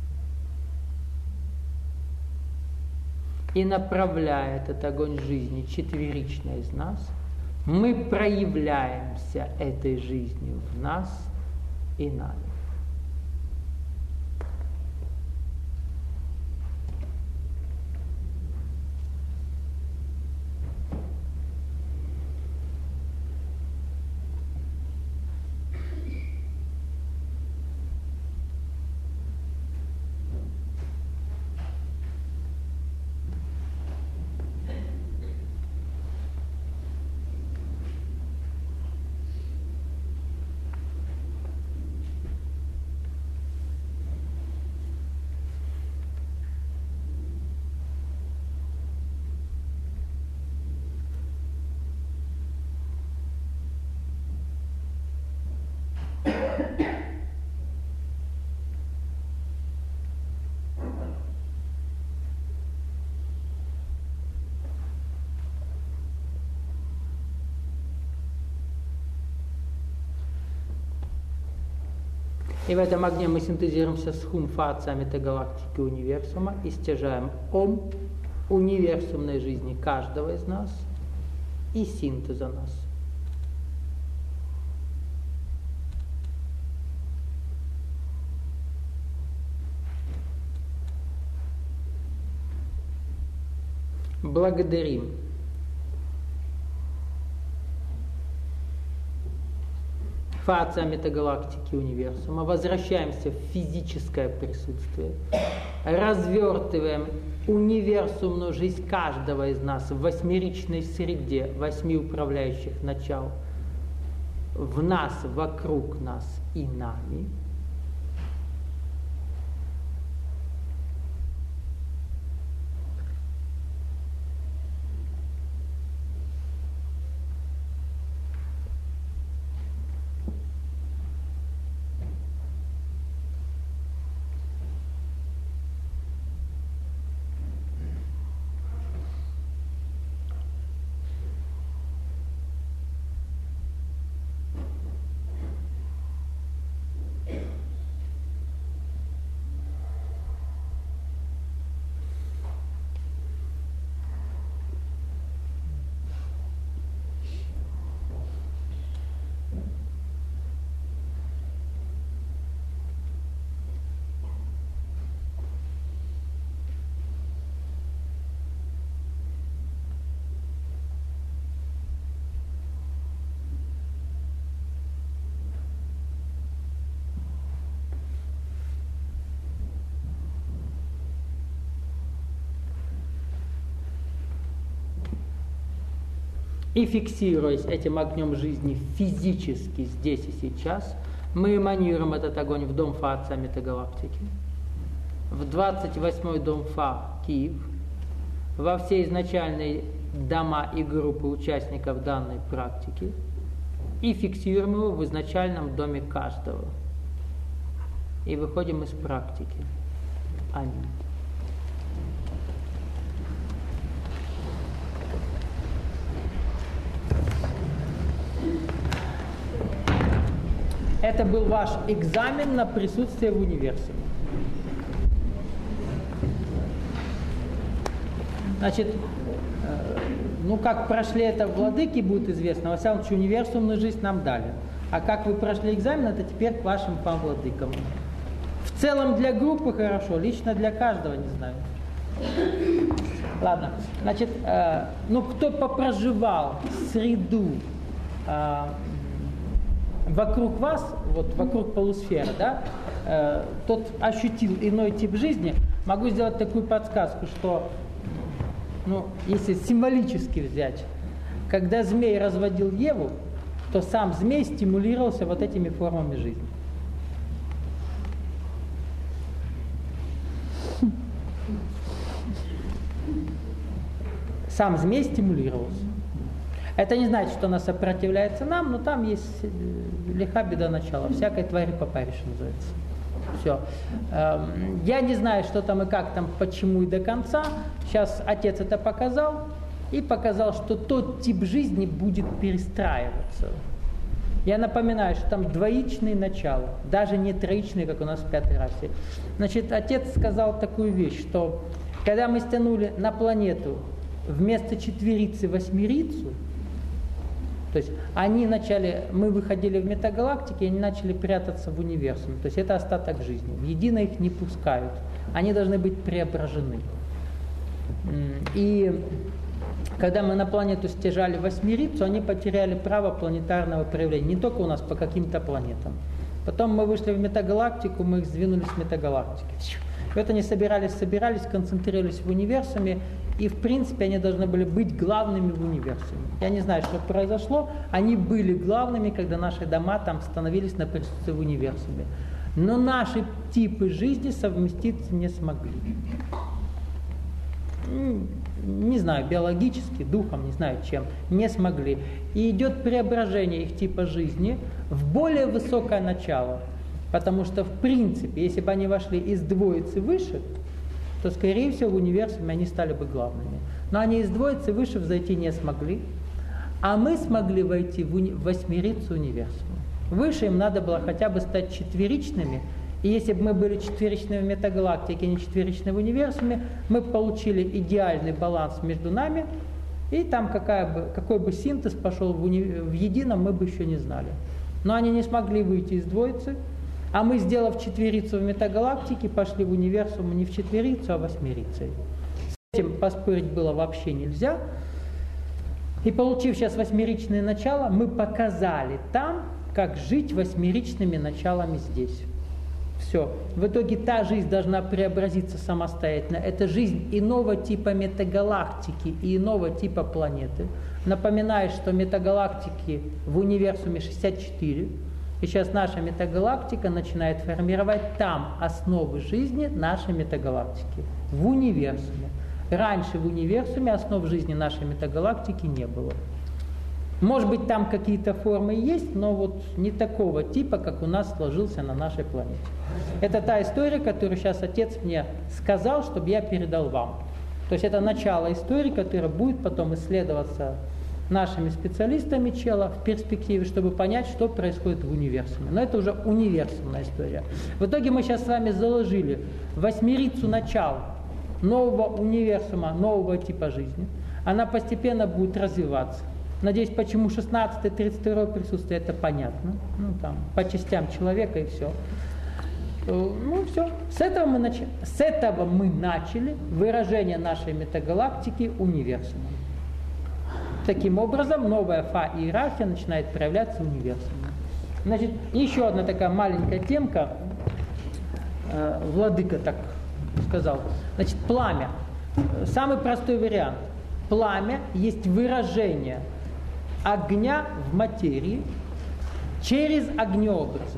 Speaker 1: И направляя этот огонь жизни четверично из нас, мы проявляемся этой жизнью в нас и нами. И в этом огне мы синтезируемся с хум Фа Отца Метагалактики универсума и стяжаем ом универсумной жизни каждого из нас и синтеза нас. Благодарим Фа Отца Метагалактики универсума, возвращаемся в физическое присутствие, развертываем универсумную жизнь каждого из нас в восьмеричной среде восьми управляющих начал, в нас, вокруг нас и нами. И фиксируясь этим огнем жизни физически здесь и сейчас, мы эманируем этот огонь в дом Фа Отца Метагалактики, в двадцать восьмой дом Фа Киев, во все изначальные дома и группы участников данной практики, и фиксируем его в изначальном доме каждого. И выходим из практики. Аминь. Это был ваш экзамен на присутствие в универсуме. Значит, э, ну как прошли это владыки, будет известно. Во всяком случае, универсумную жизнь нам дали. А как вы прошли экзамен, это теперь к вашим владыкам. В целом для группы хорошо, лично для каждого не знаю. Ладно, значит, э, ну кто попроживал среду э, вокруг вас, вот вокруг полусферы, да, э, тот ощутил иной тип жизни. Могу сделать такую подсказку, что, ну, если символически взять, когда змей разводил Еву, то сам змей стимулировался вот этими формами жизни. Сам змей стимулировался. Это не значит, что она сопротивляется нам, но там есть лиха беда начала. Всякой твари по паре, что называется. Все. Я не знаю, что там и как там, почему и до конца. Сейчас отец это показал и показал, что тот тип жизни будет перестраиваться. Я напоминаю, что там двоичные начала, даже не троичные, как у нас в пятой расе. Значит, отец сказал такую вещь, что когда мы стянули на планету вместо четверицы восьмерицу, то есть они начали, мы выходили в метагалактики, и они начали прятаться в универсуме. То есть это остаток жизни. В едино их не пускают. Они должны быть преображены. И когда мы на планету стяжали восьмерицу, они потеряли право планетарного проявления. Не только у нас, по каким-то планетам. Потом мы вышли в метагалактику, мы их сдвинули с метагалактики. И вот они собирались, собирались, концентрировались в универсуме, и в принципе они должны были быть главными в универсуме. Я не знаю, что произошло, они были главными, когда наши дома там становились на присутствие в универсуме. Но наши типы жизни совместиться не смогли. Не знаю, биологически, духом, не знаю чем, не смогли. И идет преображение их типа жизни в более высокое начало. Потому что, в принципе, если бы они вошли из двоицы выше, то, скорее всего, в универсуме они стали бы главными. Но они из двоицы выше взойти не смогли, а мы смогли войти в, уни- в восьмерицу универсума. Выше им надо было хотя бы стать четверичными, и если бы мы были четверичными в метагалактике, а не четверичными в универсуме, мы бы получили идеальный баланс между нами, и там какая бы, какой бы синтез пошел в, уни- в едином, мы бы еще не знали. Но они не смогли выйти из двоицы, а мы, сделав четверицу в метагалактике, пошли в универсум не в четверицу, а в восьмерицу. С этим поспорить было вообще нельзя. И получив сейчас восьмеричное начало, мы показали там, как жить восьмеричными началами здесь. Все. В итоге та жизнь должна преобразиться самостоятельно. Это жизнь иного типа метагалактики и иного типа планеты. Напоминаю, что метагалактики в универсуме шестьдесят четыре. И сейчас наша метагалактика начинает формировать там основы жизни нашей метагалактики. В универсуме. Раньше в универсуме основ жизни нашей метагалактики не было. Может быть, там какие-то формы есть, но вот не такого типа, как у нас сложился на нашей планете. Это та история, которую сейчас отец мне сказал, чтобы я передал вам. То есть это начало истории, которая будет потом исследоваться нашими специалистами чела в перспективе, чтобы понять, что происходит в универсуме. Но это уже универсумная история. В итоге мы сейчас с вами заложили восьмерицу начал нового универсума, нового типа жизни. Она постепенно будет развиваться. Надеюсь, почему шестнадцатое тридцать второе присутствие, это понятно. Ну, там, по частям человека и все. Ну, все. С этого мы, нач... С этого мы начали выражение нашей метагалактики универсумом. Таким образом, новая фа-иерархия начинает проявляться в универсуме. Значит, еще одна такая маленькая темка. Владыка так сказал. Значит, пламя. Самый простой вариант. Пламя есть выражение огня в материи через огнеобразы.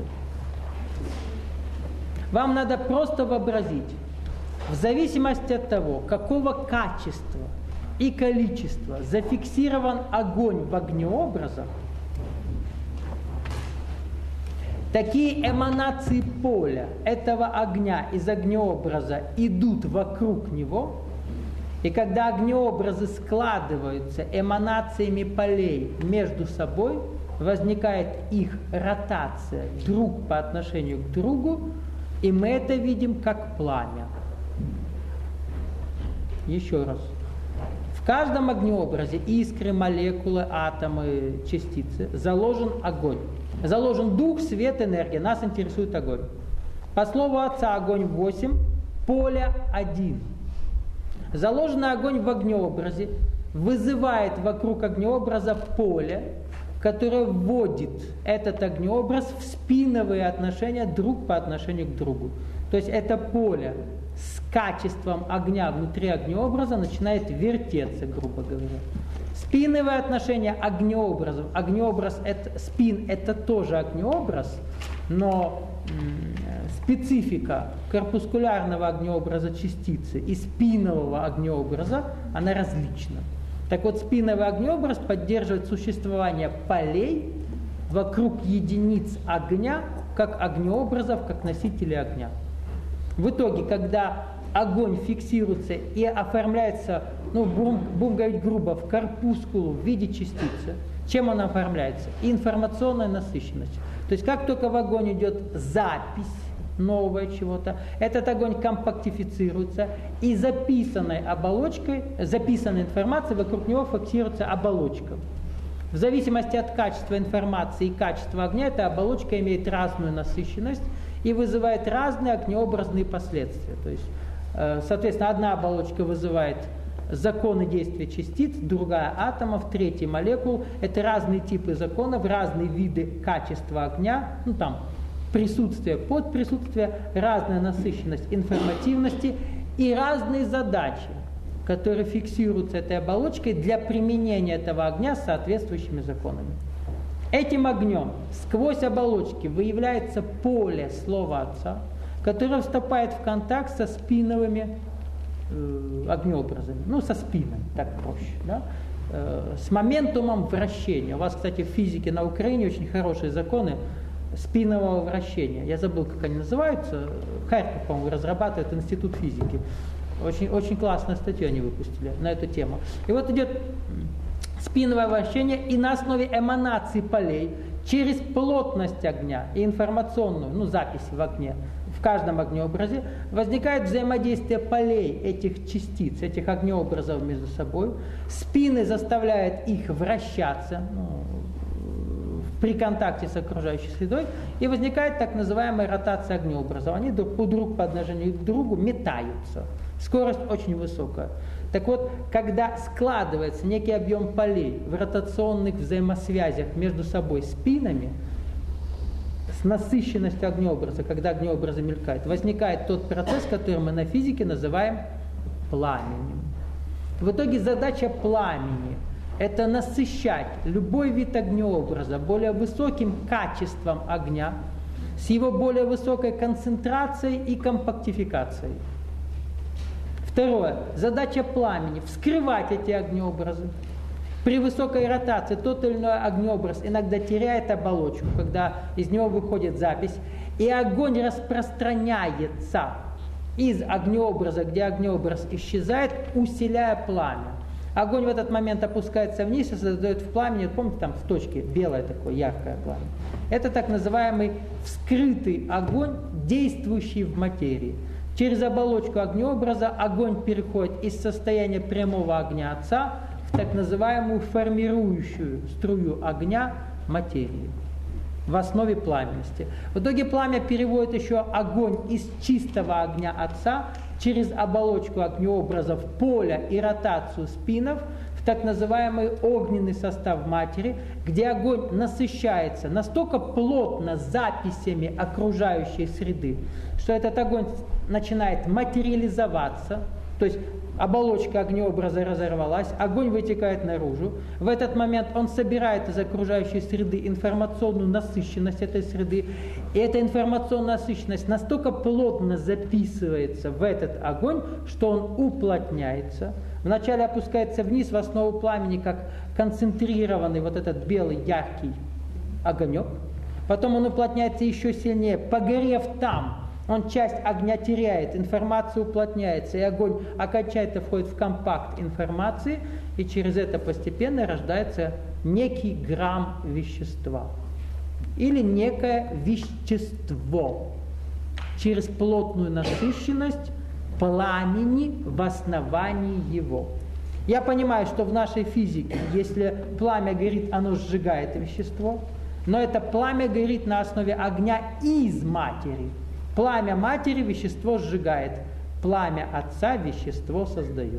Speaker 1: Вам надо просто вообразить, в зависимости от того, какого качества и количества зафиксирован огонь в огнеобразах, такие эманации поля этого огня из огнеобраза идут вокруг него, и когда огнеобразы складываются эманациями полей между собой, возникает их ротация друг по отношению к другу, и мы это видим как пламя. Еще раз. В каждом огнеобразе искры, молекулы, атомы, частицы заложен огонь. Заложен дух, свет, энергия. Нас интересует огонь. По слову отца огонь восемь, поле один. Заложенный огонь в огнеобразе вызывает вокруг огнеобраза поле, которое вводит этот огнеобраз в спиновые отношения друг по отношению к другу. То есть это поле с качеством огня внутри огнеобраза начинает вертеться, грубо говоря. Спиновые отношения огнеобразов. Огнеобраз, это, спин это тоже огнеобраз, но м, специфика корпускулярного огнеобраза частицы и спинового огнеобраза, она различна. Так вот, спиновый огнеобраз поддерживает существование полей вокруг единиц огня, как огнеобразов, как носителей огня. В итоге, когда огонь фиксируется и оформляется, ну, будем, будем говорить грубо, в корпускулу в виде частицы, чем он оформляется? Информационной насыщенностью. То есть, как только в огонь идет запись нового чего-то, этот огонь компактифицируется, и записанной оболочкой, записанной информацией вокруг него фиксируется оболочка. В зависимости от качества информации и качества огня, эта оболочка имеет разную насыщенность и вызывает разные огнеобразные последствия. То есть, соответственно, одна оболочка вызывает законы действия частиц, другая атомов, третья молекул. Это разные типы законов, разные виды качества огня, ну там присутствие, подприсутствие, разная насыщенность информативности и разные задачи, которые фиксируются этой оболочкой для применения этого огня с соответствующими законами. Этим огнем сквозь оболочки выявляется поле слова Отца, которое вступает в контакт со спиновыми э, огнеобразами, ну, со спинами, так проще, да? э, с моментумом вращения. У вас, кстати, в физике на Украине очень хорошие законы спинового вращения. Я забыл, как они называются. Харьков, по-моему, разрабатывает институт физики. Очень, очень классную статью они выпустили на эту тему. И вот идет спиновое вращение, и на основе эманации полей через плотность огня и информационную, ну, запись в огне, в каждом огнеобразе, возникает взаимодействие полей этих частиц, этих огнеобразов между собой. Спины заставляют их вращаться, ну, при контакте с окружающей средой, и возникает так называемая ротация огнеобразов. Они друг, друг по отношению к другу метаются. Скорость очень высокая. Так вот, когда складывается некий объем полей в ротационных взаимосвязях между собой спинами, с насыщенностью огнеобраза, когда огнеобразы мелькают, возникает тот процесс, который мы на физике называем пламенем. В итоге задача пламени – это насыщать любой вид огнеобраза более высоким качеством огня, с его более высокой концентрацией и компактификацией. Второе. Задача пламени – вскрывать эти огнеобразы. При высокой ротации тот или иной огнеобраз иногда теряет оболочку, когда из него выходит запись, и огонь распространяется из огнеобраза, где огнеобраз исчезает, усиляя пламя. Огонь в этот момент опускается вниз и создает в пламени, помните, там в точке белое такое яркое пламя. Это так называемый вскрытый огонь, действующий в материи. Через оболочку огнеобраза огонь переходит из состояния прямого огня Отца в так называемую формирующую струю огня материи в основе пламенности. В итоге пламя переводит еще огонь из чистого огня Отца через оболочку огнеобразов поля и ротацию спинов в так называемый огненный состав матери, где огонь насыщается настолько плотно записями окружающей среды, что этот огонь начинает материализоваться, то есть оболочка огнеобраза разорвалась, огонь вытекает наружу. В этот момент он собирает из окружающей среды информационную насыщенность этой среды, и эта информационная насыщенность настолько плотно записывается в этот огонь, что он уплотняется. Вначале опускается вниз в основу пламени, как концентрированный вот этот белый яркий огонек. Потом он уплотняется еще сильнее, погорев там. Он часть огня теряет, информация уплотняется, и огонь окончательно входит в компакт информации, и через это постепенно рождается некий грамм вещества. Или некое вещество через плотную насыщенность пламени в основании его. Я понимаю, что в нашей физике, если пламя горит, оно сжигает вещество, но это пламя горит на основе огня из матери. Пламя матери вещество сжигает, пламя Отца вещество создает.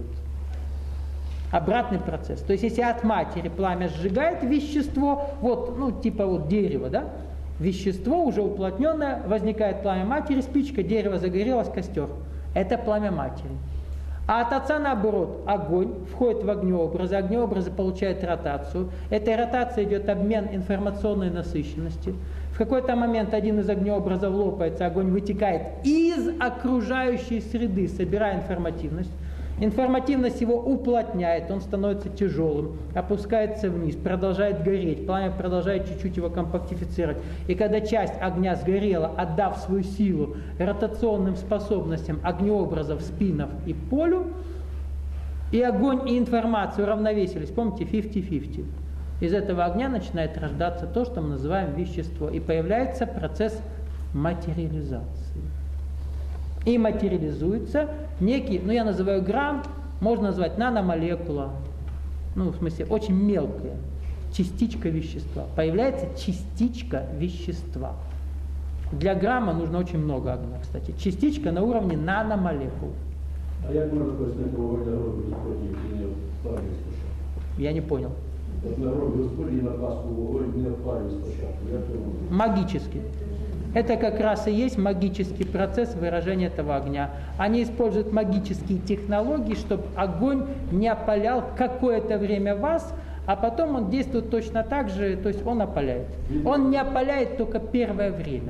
Speaker 1: Обратный процесс. То есть, если от матери пламя сжигает вещество, вот, ну, типа вот дерево, да, вещество уже уплотненное, возникает пламя матери, спичка, дерево загорелось, костер. Это пламя матери. А от Отца, наоборот, огонь входит в огнеобразы, огнеобразы получают ротацию. Этой ротацией идет обмен информационной насыщенности. В какой-то момент один из огнеобразов лопается, огонь вытекает из окружающей среды, собирая информативность. Информативность его уплотняет, он становится тяжелым, опускается вниз, продолжает гореть, пламя продолжает чуть-чуть его компактифицировать. И когда часть огня сгорела, отдав свою силу ротационным способностям огнеобразов, спинов и полю, и огонь и информация уравновесились, помните, пятьдесят-пятьдесят. Из этого огня начинает рождаться то, что мы называем вещество, и появляется процесс материализации. И материализуется некий, ну я называю грамм, можно назвать наномолекула, ну в смысле очень мелкая частичка вещества. Появляется частичка вещества. Для грамма нужно очень много огня, кстати. Частичка на уровне наномолекул.
Speaker 3: А як можна пояснити вогонь на гробі Господній, який не впалює спочатку?
Speaker 1: Я не понял.
Speaker 3: От на гробі Господній на Пасху вогонь не впалює спочатку. Як це можна?
Speaker 1: Магически. Это как раз и есть магический процесс выражения этого огня. Они используют магические технологии, чтобы огонь не опалял какое-то время вас, а потом он действует точно так же, то есть он опаляет. Он не опаляет только первое время.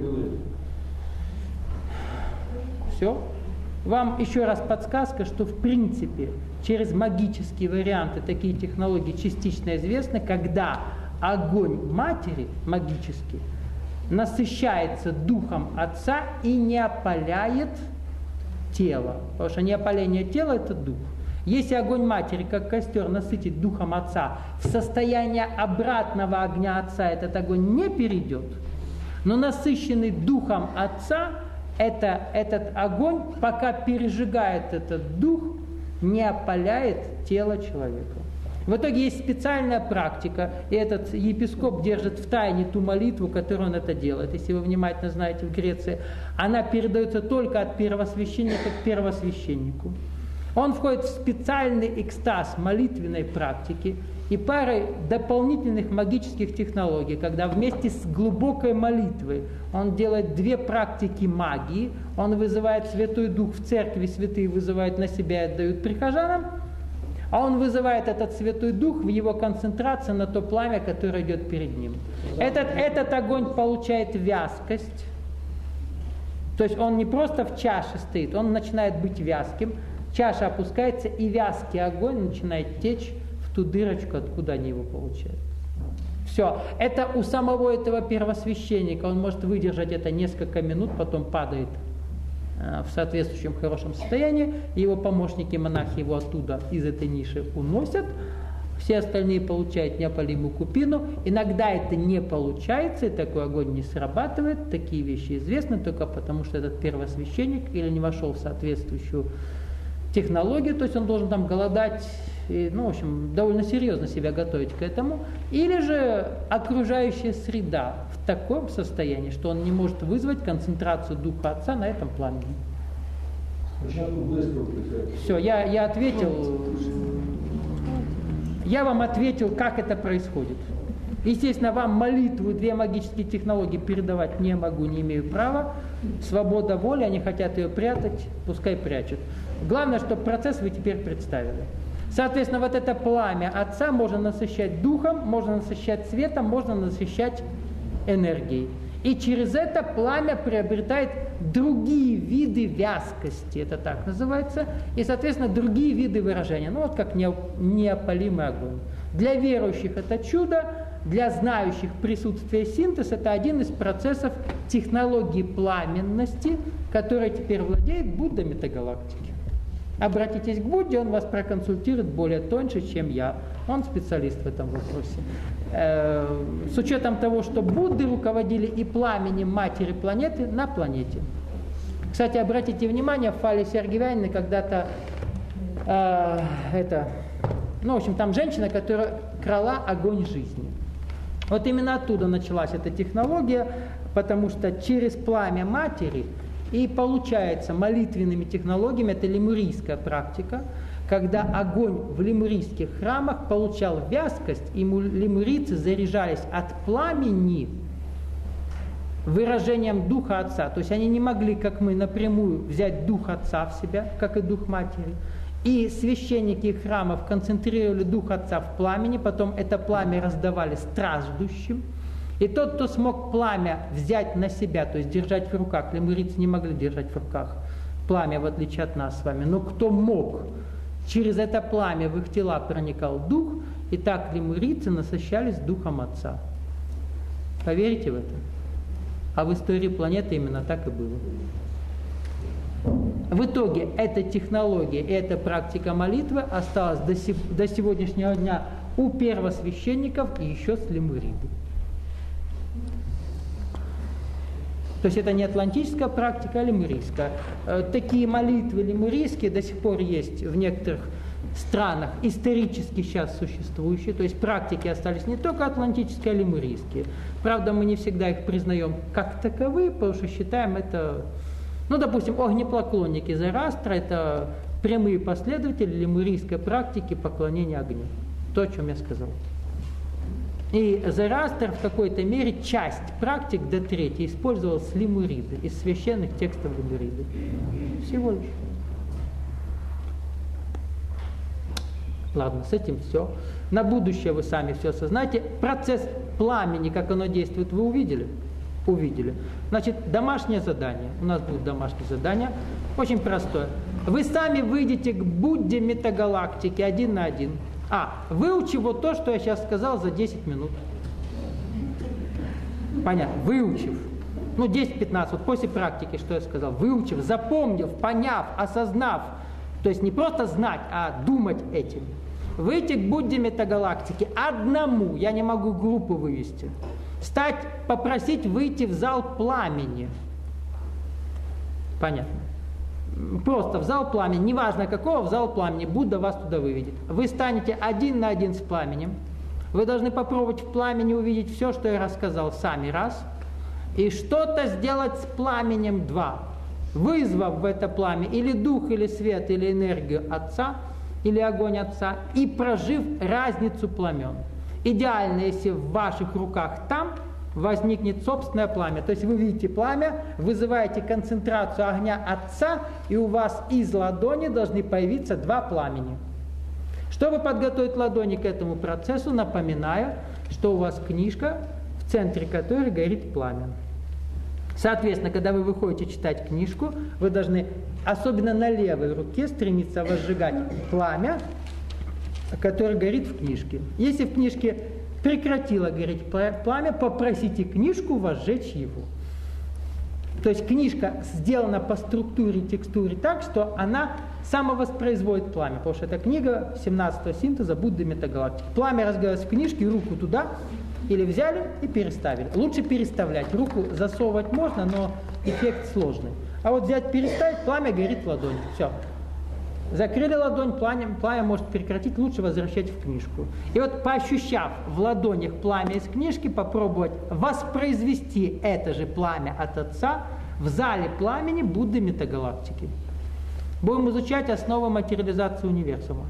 Speaker 1: Все. Вам еще раз подсказка, что в принципе через магические варианты такие технологии частично известны, когда огонь матери магический насыщается духом отца и не опаляет тело. Потому что неопаление тела – это дух. Если огонь матери, как костер, насытит духом отца, в состояние обратного огня отца этот огонь не перейдет, но насыщенный духом отца, это, этот огонь, пока пережигает этот дух, не опаляет тело человека. В итоге есть специальная практика, и этот епископ держит в тайне ту молитву, которую он это делает. Если вы внимательно знаете, в Греции она передается только от первосвященника к первосвященнику. Он входит в специальный экстаз молитвенной практики и парой дополнительных магических технологий, когда вместе с глубокой молитвой он делает две практики магии. Он вызывает Святой Дух в церкви, святые вызывают на себя и отдают прихожанам. А он вызывает этот Святой Дух в его концентрации на то пламя, которое идет перед ним. Этот, этот огонь получает вязкость. То есть он не просто в чаше стоит, он начинает быть вязким. Чаша опускается, и вязкий огонь начинает течь в ту дырочку, откуда они его получают. Все. Это у самого этого первосвященника. Он может выдержать это несколько минут, потом падает в соответствующем хорошем состоянии. Его помощники, монахи его оттуда, из этой ниши уносят. Все остальные получают неопалимую купину. Иногда это не получается, и такой огонь не срабатывает. Такие вещи известны только потому, что этот первосвященник или не вошел в соответствующую технологию, то есть он должен там голодать, и, ну, в общем, довольно серьезно себя готовить к этому, или же окружающая среда в таком состоянии, что он не может вызвать концентрацию Духа Отца на этом пламени. Все, я, я ответил, я вам ответил, как это происходит. Естественно, вам молитву, две магические технологии передавать не могу, не имею права. Свобода воли, они хотят ее прятать, пускай прячут. Главное, чтобы процесс вы теперь представили. Соответственно, вот это пламя Отца можно насыщать духом, можно насыщать светом, можно насыщать энергией. И через это пламя приобретает другие виды вязкости, это так называется, и, соответственно, другие виды выражения. Ну вот как неопалимый огонь. Для верующих это чудо, для знающих присутствие синтез это один из процессов технологии пламенности, которой теперь владеет Будда метагалактики. Обратитесь к Будде, он вас проконсультирует более тоньше, чем я. Он специалист в этом вопросе. С учетом того, что Будды руководили и пламенем матери планеты на планете. Кстати, обратите внимание, в Фале Сергиевяне когда-то э, это, ну, в общем, там женщина, которая крала огонь жизни. Вот именно оттуда началась эта технология, потому что через пламя матери и получается молитвенными технологиями, это лемурийская практика, когда огонь в лемурийских храмах получал вязкость, и лемурийцы заряжались от пламени выражением Духа Отца. То есть они не могли, как мы, напрямую взять Дух Отца в себя, как и Дух Матери. И священники храмов концентрировали Дух Отца в пламени, потом это пламя раздавали страждущим. И тот, кто смог пламя взять на себя, то есть держать в руках, лемурийцы не могли держать в руках, пламя, в отличие от нас с вами, но кто мог, через это пламя в их тела проникал дух, и так лемурийцы насыщались духом Отца. Поверите в это? А в истории планеты именно так и было. В итоге эта технология и эта практика молитвы осталась до, се- до сегодняшнего дня у первосвященников и еще с лемуриды. То есть это не атлантическая практика, а лемурийская. Такие молитвы лемурийские до сих пор есть в некоторых странах, исторически сейчас существующие. То есть практики остались не только атлантические, а лемурийские. Правда, мы не всегда их признаем как таковые, потому что считаем это... Ну, допустим, огнепоклонники Зороастра – это прямые последователи лемурийской практики поклонения огню. То, о чем я сказал. И Зороастр в какой-то мере часть практик до третьей использовал с лемуриды, из священных текстов лемуриды. Всего лишь. Ладно, с этим все. На будущее вы сами все осознаете. Процесс пламени, как оно действует, вы увидели? Увидели. Значит, домашнее задание. У нас будет домашнее задание. Очень простое. Вы сами выйдете к Будде метагалактики один на один. А, выучи вот то, что я сейчас сказал за десять минут. Понятно, выучив. Ну, десять-пятнадцать, вот после практики, что я сказал. Выучив, запомнив, поняв, осознав. То есть не просто знать, а думать этим. Выйти к Будде метагалактики одному. Я не могу группу вывести. Стать, попросить выйти в зал пламени. Понятно. Просто в зал пламени, неважно какого, в зал пламени, Будда вас туда выведет. Вы станете один на один с пламенем. Вы должны попробовать в пламени увидеть все, что я рассказал, сами раз. И что-то сделать с пламенем два. Вызвав в это пламя или дух, или свет, или энергию Отца, или огонь Отца, и прожив разницу пламен. Идеально, если в ваших руках там возникнет собственное пламя. То есть вы видите пламя, вызываете концентрацию огня Отца, и у вас из ладони должны появиться два пламени. Чтобы подготовить ладони к этому процессу, напоминаю, что у вас книжка, в центре которой горит пламя. Соответственно, когда вы выходите читать книжку, вы должны, особенно на левой руке, стремиться возжигать пламя, которое горит в книжке. Если в книжке прекратило гореть пламя, попросите книжку возжечь его. То есть книжка сделана по структуре и текстуре так, что она самовоспроизводит пламя, потому что это книга семнадцатого синтеза Будды метагалактики. Пламя разгорелось в книжке, руку туда, или взяли и переставили. Лучше переставлять. Руку засовывать можно, но эффект сложный. А вот взять, переставить, пламя горит в ладони. Все. Закрыли ладонь, пламя, пламя может прекратить, лучше возвращать в книжку. И вот, поощущав в ладонях пламя из книжки, попробовать воспроизвести это же пламя от Отца в зале пламени Будды метагалактики. Будем изучать основы материализации универсума.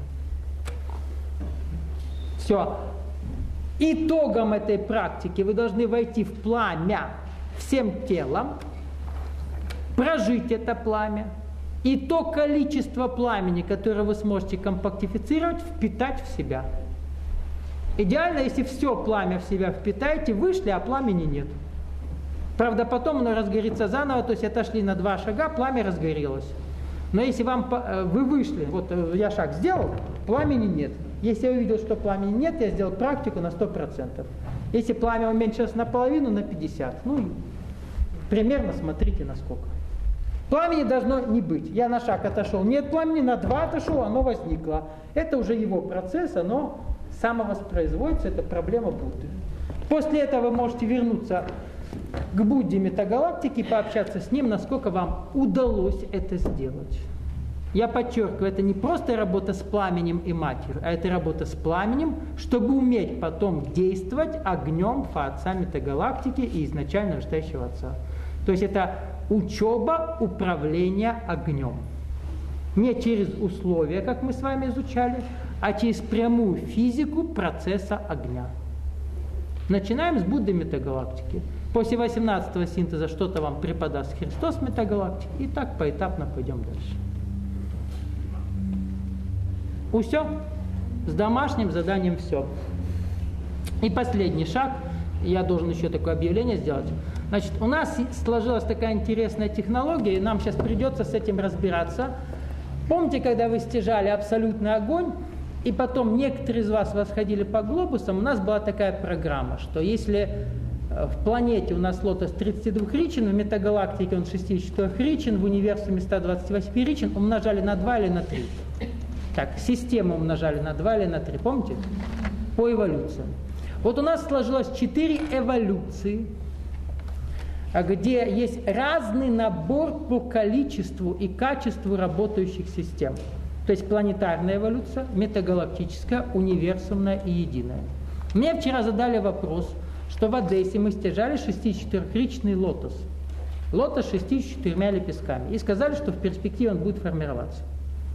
Speaker 1: Все. Итогом этой практики вы должны войти в пламя всем телом, прожить это пламя, и то количество пламени, которое вы сможете компактифицировать, впитать в себя. Идеально, если все пламя в себя впитаете, вышли, а пламени нет. Правда, потом оно разгорится заново, то есть отошли на два шага, пламя разгорелось. Но если вам, вы вышли, вот я шаг сделал, пламени нет. Если я увидел, что пламени нет, я сделал практику на сто процентов. Если пламя уменьшилось наполовину, на пятьдесят процентов. Ну, примерно смотрите насколько. Пламени должно не быть. Я на шаг отошел, нет пламени, на два отошел, оно возникло. Это уже его процесс, оно самовоспроизводится, это проблема Будды. После этого вы можете вернуться к Будде метагалактики и пообщаться с ним, насколько вам удалось это сделать. Я подчеркиваю, это не просто работа с пламенем и матерью, а это работа с пламенем, чтобы уметь потом действовать огнем Отца метагалактики и изначально рождающего Отца. То есть это учеба управления огнем. Не через условия, как мы с вами изучали, а через прямую физику процесса огня. Начинаем с Будды метагалактики. После восемнадцатого синтеза что-то вам преподаст Христос метагалактики, и так поэтапно пойдем дальше. У все. С домашним заданием все. И последний шаг. Я должен еще такое объявление сделать. Значит, у нас сложилась такая интересная технология, и нам сейчас придется с этим разбираться. Помните, когда вы стяжали абсолютный огонь, и потом некоторые из вас восходили по глобусам, у нас была такая программа, что если в планете у нас лотос тридцати двух ричин, в метагалактике он шестидесяти четырёх ричин, в универсуме ста двадцати восьми ричин, умножали на два или на три. Так, систему умножали на два или на три, помните? По эволюции. Вот у нас сложилось четыре эволюции, где есть разный набор по количеству и качеству работающих систем. То есть планетарная эволюция, метагалактическая, универсумная и единая. Мне вчера задали вопрос, что в Одессе мы стяжали шестидесятичетырёхричный лотос. Лотос с шестьюдесятью четырьмя лепестками. И сказали, что в перспективе он будет формироваться.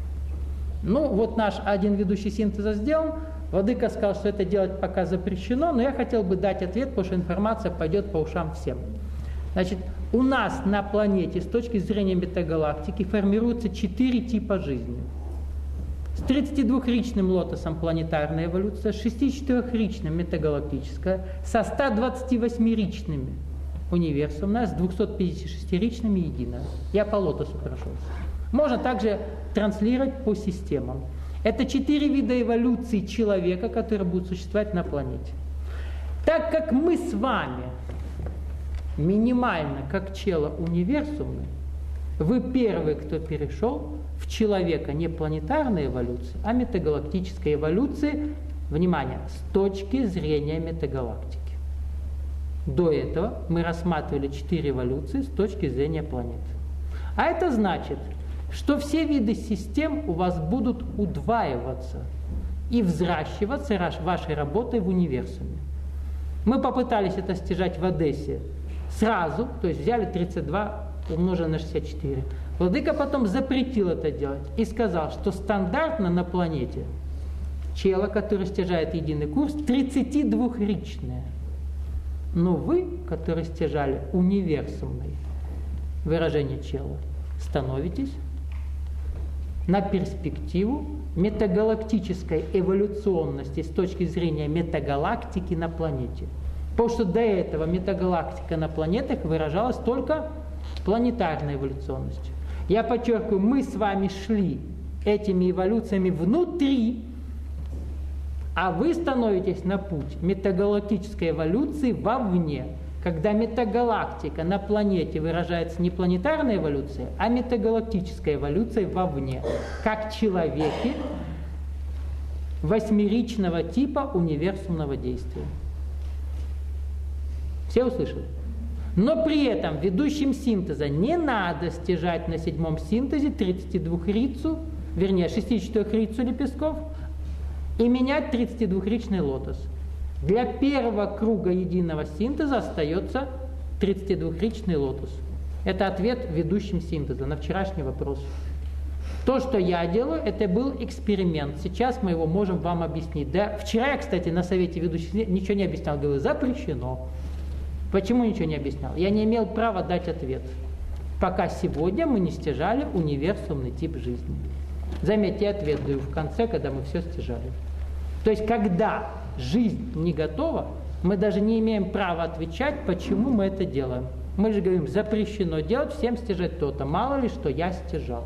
Speaker 1: Ну, вот наш один ведущий синтеза сделан. Владыка сказал, что это делать пока запрещено, но я хотел бы дать ответ, потому что информация пойдет по ушам всем. Значит, у нас на планете с точки зрения метагалактики формируются четыре типа жизни. С тридцатидвухричным лотосом планетарная эволюция, с шестидесятичетырёхричным метагалактическая, со ста двадцативосьмиричными универсумная, с двухсотпятидесятишестиричными единая. Я по лотосу прошелся. Можно также транслировать по системам. Это четыре вида эволюции человека, которые будут существовать на планете. Так как мы с вами минимально, как чело универсумный, вы первый, кто перешел в человека не планетарной эволюции, а метагалактической эволюции, внимание, с точки зрения метагалактики. До этого мы рассматривали четыре эволюции с точки зрения планеты. А это значит, что все виды систем у вас будут удваиваться и взращиваться вашей работой в универсуме. Мы попытались это стяжать в Одессе сразу, то есть взяли тридцать два умноженное на шестьдесят четыре. Владыка потом запретил это делать и сказал, что стандартно на планете чело, который стяжает единый курс, тридцатидвухричное. Но вы, которые стяжали универсумный выражение чела, становитесь на перспективу метагалактической эволюционности с точки зрения метагалактики на планете. Потому что до этого метагалактика на планетах выражалась только планетарной эволюционностью. Я подчеркиваю, мы с вами шли этими эволюциями внутри, а вы становитесь на путь метагалактической эволюции вовне, когда метагалактика на планете выражается не планетарной эволюцией, а метагалактической эволюцией вовне, как человеки восьмеричного типа универсумного действия. Все услышали? Но при этом ведущим синтеза не надо стяжать на седьмом синтезе тридцатидвухрицу, вернее шестидесятичетырёхрицу лепестков и менять тридцатидвухричный лотос. Для первого круга единого синтеза остается тридцатидвухричный лотос. Это ответ ведущим синтеза на вчерашний вопрос. То, что я делаю, это был эксперимент. Сейчас мы его можем вам объяснить. Да? Вчера я, кстати, на совете ведущих ничего не объяснял. Говорю, запрещено. Почему ничего не объяснял? Я не имел права дать ответ. Пока сегодня мы не стяжали универсумный тип жизни. Заметьте, я ответ даю в конце, когда мы все стяжали. То есть, когда жизнь не готова, мы даже не имеем права отвечать, почему мы это делаем. Мы же говорим, запрещено делать, всем стяжать то-то. Мало ли, что я стяжал.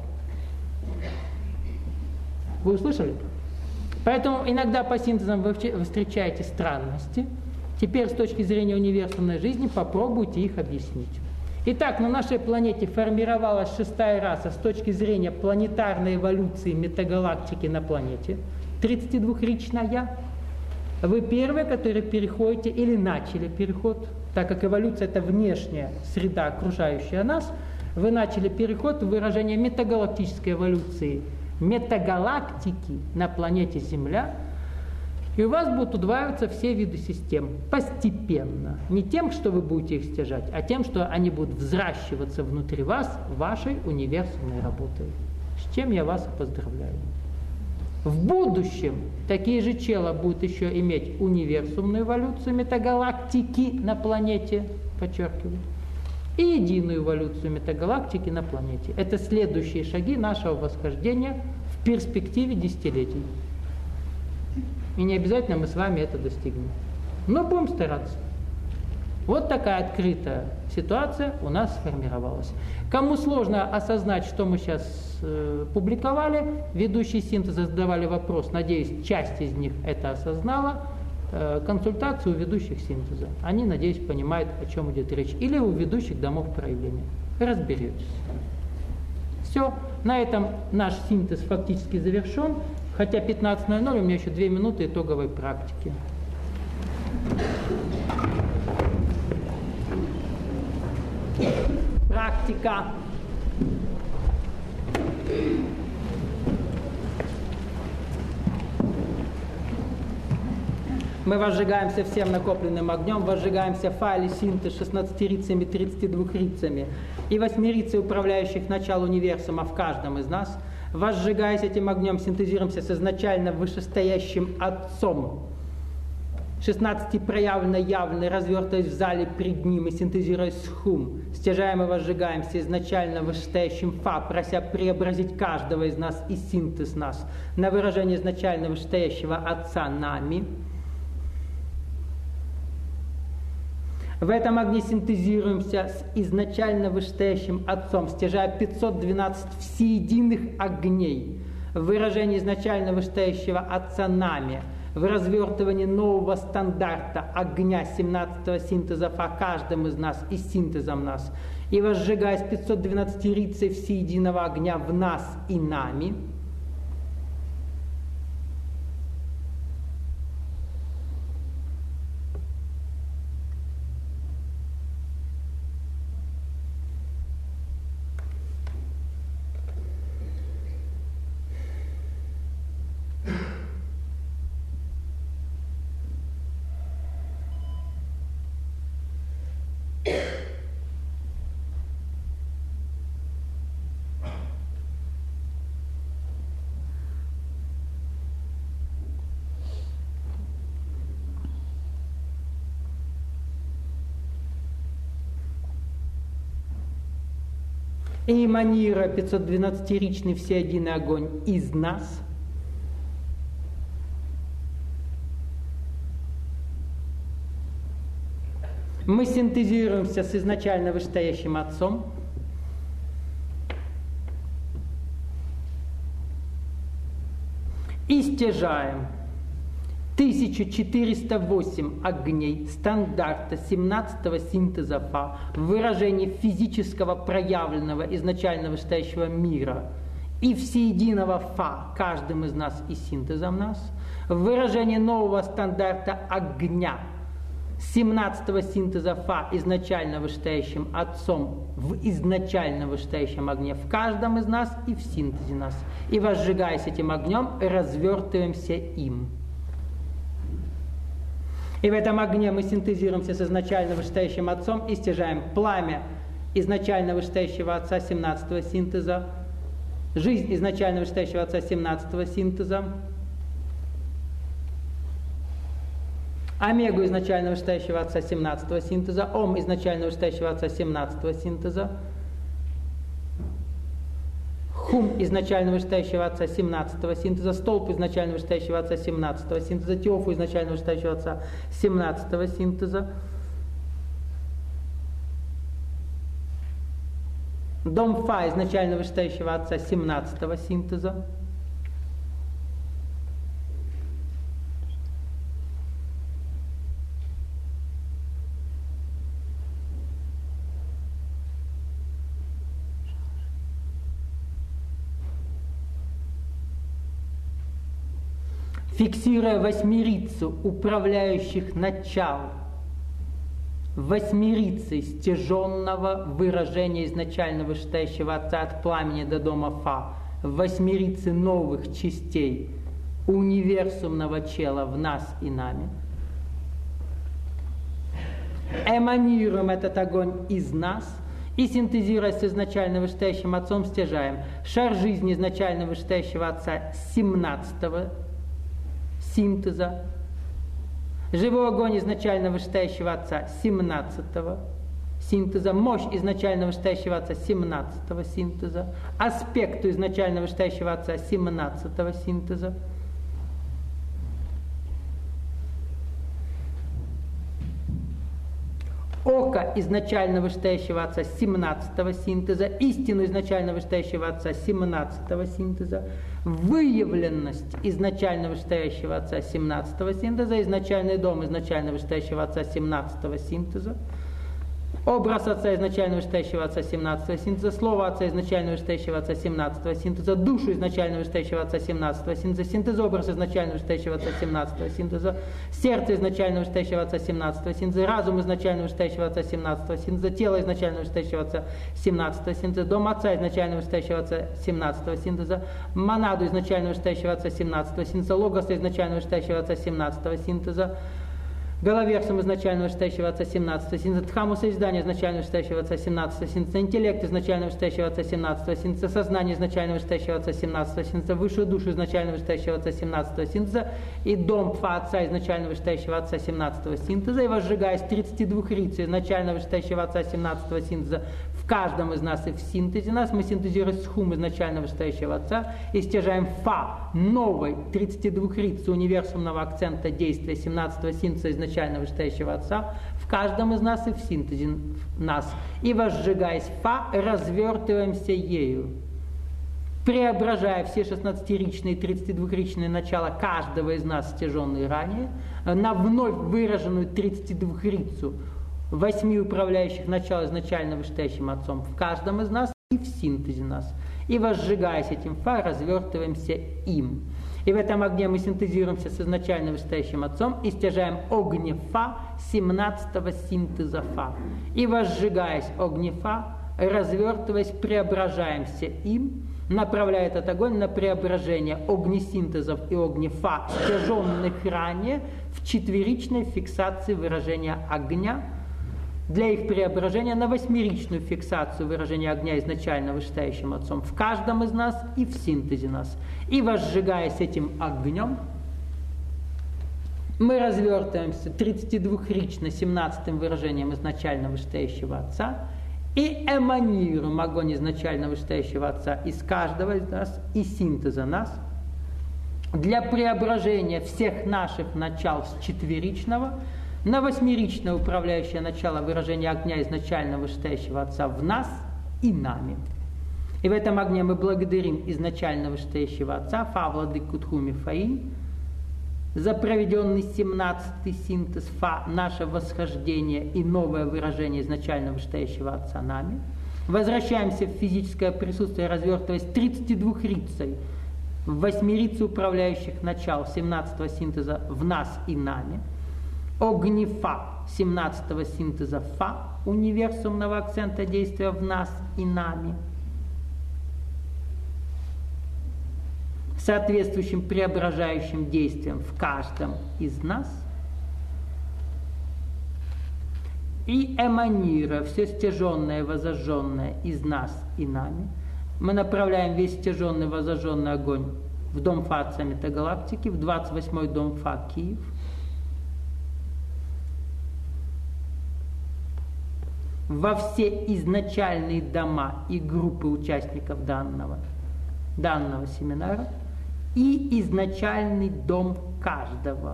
Speaker 1: Вы услышали? Поэтому иногда по синтезам вы встречаете странности. Теперь с точки зрения универсумной жизни попробуйте их объяснить. Итак, на нашей планете формировалась шестая раса с точки зрения планетарной эволюции метагалактики на планете. тридцатидвухричная. Вы первые, которые переходите или начали переход, так как эволюция – это внешняя среда, окружающая нас, вы начали переход в выражение метагалактической эволюции, метагалактики на планете Земля, и у вас будут удваиваться все виды систем постепенно. Не тем, что вы будете их стяжать, а тем, что они будут взращиваться внутри вас вашей универсумной работой. С чем я вас поздравляю. В будущем такие же чела будут еще иметь универсумную эволюцию метагалактики на планете, подчеркиваю, и единую эволюцию метагалактики на планете. Это следующие шаги нашего восхождения в перспективе десятилетий. И не обязательно мы с вами это достигнем. Но будем стараться. Вот такая открытая ситуация у нас сформировалась. Кому сложно осознать, что мы сейчас э, публиковали, ведущие синтеза задавали вопрос, надеюсь, часть из них это осознала, э, консультацию у ведущих синтеза. Они, надеюсь, понимают, о чем идет речь. Или у ведущих домов проявления. Разберетесь. Все, на этом наш синтез фактически завершен, хотя пятнадцать ноль ноль, у меня еще две минуты итоговой практики. Практика. Мы возжигаемся всем накопленным огнем, возжигаемся в файле синтез шестнадцатирицами, тридцатидвухрицами и восьмирицей, управляющих начал универсума в каждом из нас. Возжигаясь этим огнем, синтезируемся с изначально вышестоящим Отцом. шестнадцати проявленно явно, развертываясь в зале пред ним и синтезируясь с хум. Стяжаем и возжигаемся изначально вышестоящим Фа, прося преобразить каждого из нас и синтез нас на выражение изначально вышестоящего Отца нами. В этом огне синтезируемся с изначально вышестоящим Отцом, стяжая пятьсот двенадцать всеединых огней в выражении изначально вышестоящего Отца нами, в развертывании нового стандарта огня семнадцатого синтеза Фа каждым из нас и синтезом нас, и возжигаясь пятьсот двенадцатирицей всеединого огня в нас и нами. И эманируя пятьсот двенадцатиричный всеединый огонь из нас, мы синтезируемся с изначально вышестоящим Отцом, и стяжаем тысяча четыреста восемь огней стандарта семнадцатого синтеза Фа в выражении физического проявленного изначально вышестоящего мира и всеединого Фа каждым из нас и синтезом нас, в выражении нового стандарта огня семнадцатого синтеза Фа изначально вышестоящим Отцом в изначально вышестоящем огне в каждом из нас и в синтезе нас. И возжигаясь этим огнем, развертываемся им. И в этом огне мы синтезируемся с изначально вышестоящим Отцом и стяжаем пламя изначально вышестоящего Отца семнадцатого синтеза, жизнь изначально вышестоящего Отца семнадцатого синтеза, омегу изначально вышестоящего Отца семнадцатого синтеза, ом изначально вышестоящего Отца семнадцатого синтеза, хум изначально вышестоящего Отца семнадцатого синтеза, столб изначально вышестоящего Отца семнадцатого синтеза, теофу изначально вышестоящего Отца семнадцатого синтеза, дом Фа изначально вышестоящего Отца семнадцатого синтеза, фиксируя восьмерицу управляющих начал, восьмерицей стяженного выражения изначально вышестоящего Отца от пламени до дома Фа, восьмерицы новых частей универсумного чела в нас и нами. Эманируем этот огонь из нас и, синтезируясь с изначально вышестоящим Отцом, стяжаем шар жизни изначально вышестоящего Отца семнадцатого синтеза, живой огонь изначально вышестоящего Отца семнадцатого синтеза, мощь изначально вышестоящего Отца семнадцатого синтеза, аспекту изначально вышестоящего Отца семнадцатого синтеза, око изначально вышестоящего Отца семнадцатого синтеза, истину изначально вышестоящего Отца семнадцатого синтеза, выявленность изначально вышестоящего Отца семнадцатого синтеза, изначальный дом изначально вышестоящего Отца семнадцатого синтеза, образ Отца изначально вышестоящего Отца семнадцатого синтеза, слово Отца изначально вышестоящего Отца семнадцатого синтеза, душу изначально вышестоящего Отца семнадцатого синтеза, синтез образ изначально вышестоящего Отца семнадцатого синтеза, сердце изначально вышестоящего Отца семнадцатого синтеза, разум изначально вышестоящего Отца семнадцатого синтеза, тело изначально вышестоящего Отца семнадцатого синтеза, дом Отца изначально вышестоящего Отца семнадцатого синтеза, монаду изначально вышестоящего Отца семнадцатого синтеза, логоса изначально вышестоящего Отца семнадцатого синтеза, головерсом изначально вышестоящего Отца семнадцатого синтеза, дхаму созидания изначально вышестоящего Отца семнадцатого синтеза, интеллект изначально вышестоящего Отца семнадцатого синтеза, сознание изначально вышестоящего Отца семнадцатого синтеза, высшую душу изначально вышестоящего Отца семнадцатого синтеза и дом Пфа Отца изначально вышестоящего Отца семнадцатого синтеза, и возжигаясь тридцати двух риц изначально вышестоящего Отца семнадцатого синтеза в каждом из нас и в синтезе нас, мы синтезируем схум изначально вышестоящего Отца и стяжаем Фа новой тридцати двух риц универсумного акцента действия семнадцатого синтеза изначально вышестоящего Отца в каждом из нас и в синтезе нас. И возжигаясь Фа, развертываемся ею, преображая все шестнадцатиричные и тридцатидвухричные начала каждого из нас, стяженные ранее, на вновь выраженную тридцатидвухрицу восьми управляющих начал изначально вышестоящим Отцом в каждом из нас и в синтезе нас. И возжигаясь этим Фа, развертываемся им. И в этом огне мы синтезируемся с изначально вышестоящим Отцом и стяжаем огне Фа семнадцатого синтеза Фа. И возжигаясь огне Фа, развертываясь, преображаемся им, направляя этот огонь на преображение огнесинтезов и огне Фа, стяженных ранее, в четверичной фиксации выражения огня, для их преображения на восьмеричную фиксацию выражения огня изначально вышестоящим Отцом в каждом из нас и в синтезе нас. И возжигаясь этим огнем, мы развертываемся тридцатидвухрично семнадцатым выражением изначально вышестоящего Отца и эманируем огонь изначально вышестоящего Отца из каждого из нас и синтеза нас для преображения всех наших начал с четверичного на восьмеричное управляющее начало выражения огня изначально вышестоящего Отца в нас и нами. И в этом огне мы благодарим изначально вышестоящего Отца, Фа Владыку Тхуми Фаинь, за проведенный семнадцатый синтез Фа, наше восхождение и новое выражение изначально вышестоящего Отца нами. Возвращаемся в физическое присутствие, развертываясь тридцатидвухрицей в восьмерицу управляющих начал семнадцатого синтеза в нас и нами. Огни Фа семнадцатого синтеза Фа, универсумного акцента действия в нас и нами, соответствующим преображающим действием в каждом из нас, и эманируя все стяженное и возожженное из нас и нами, мы направляем весь стяженный и возожженный огонь в дом Фа Отца Метагалактики, в двадцать восьмой дом Фа Киев, во все изначальные дома и группы участников данного, данного семинара и изначальный дом каждого.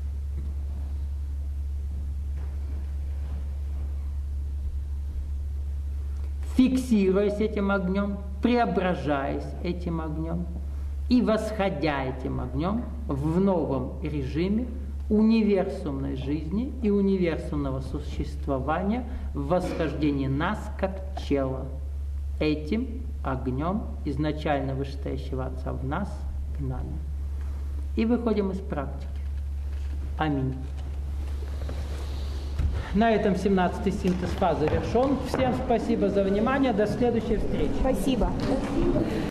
Speaker 1: Фиксируясь этим огнем, преображаясь этим огнем и восходя этим огнем в новом режиме универсумной жизни и универсумного существования в восхождении нас как тела этим огнем изначально вышестоящего Отца в нас и нами. И выходим из практики. Аминь. На этом семнадцатый синтез Фа завершен. Всем спасибо за внимание. До следующей встречи.
Speaker 2: Спасибо.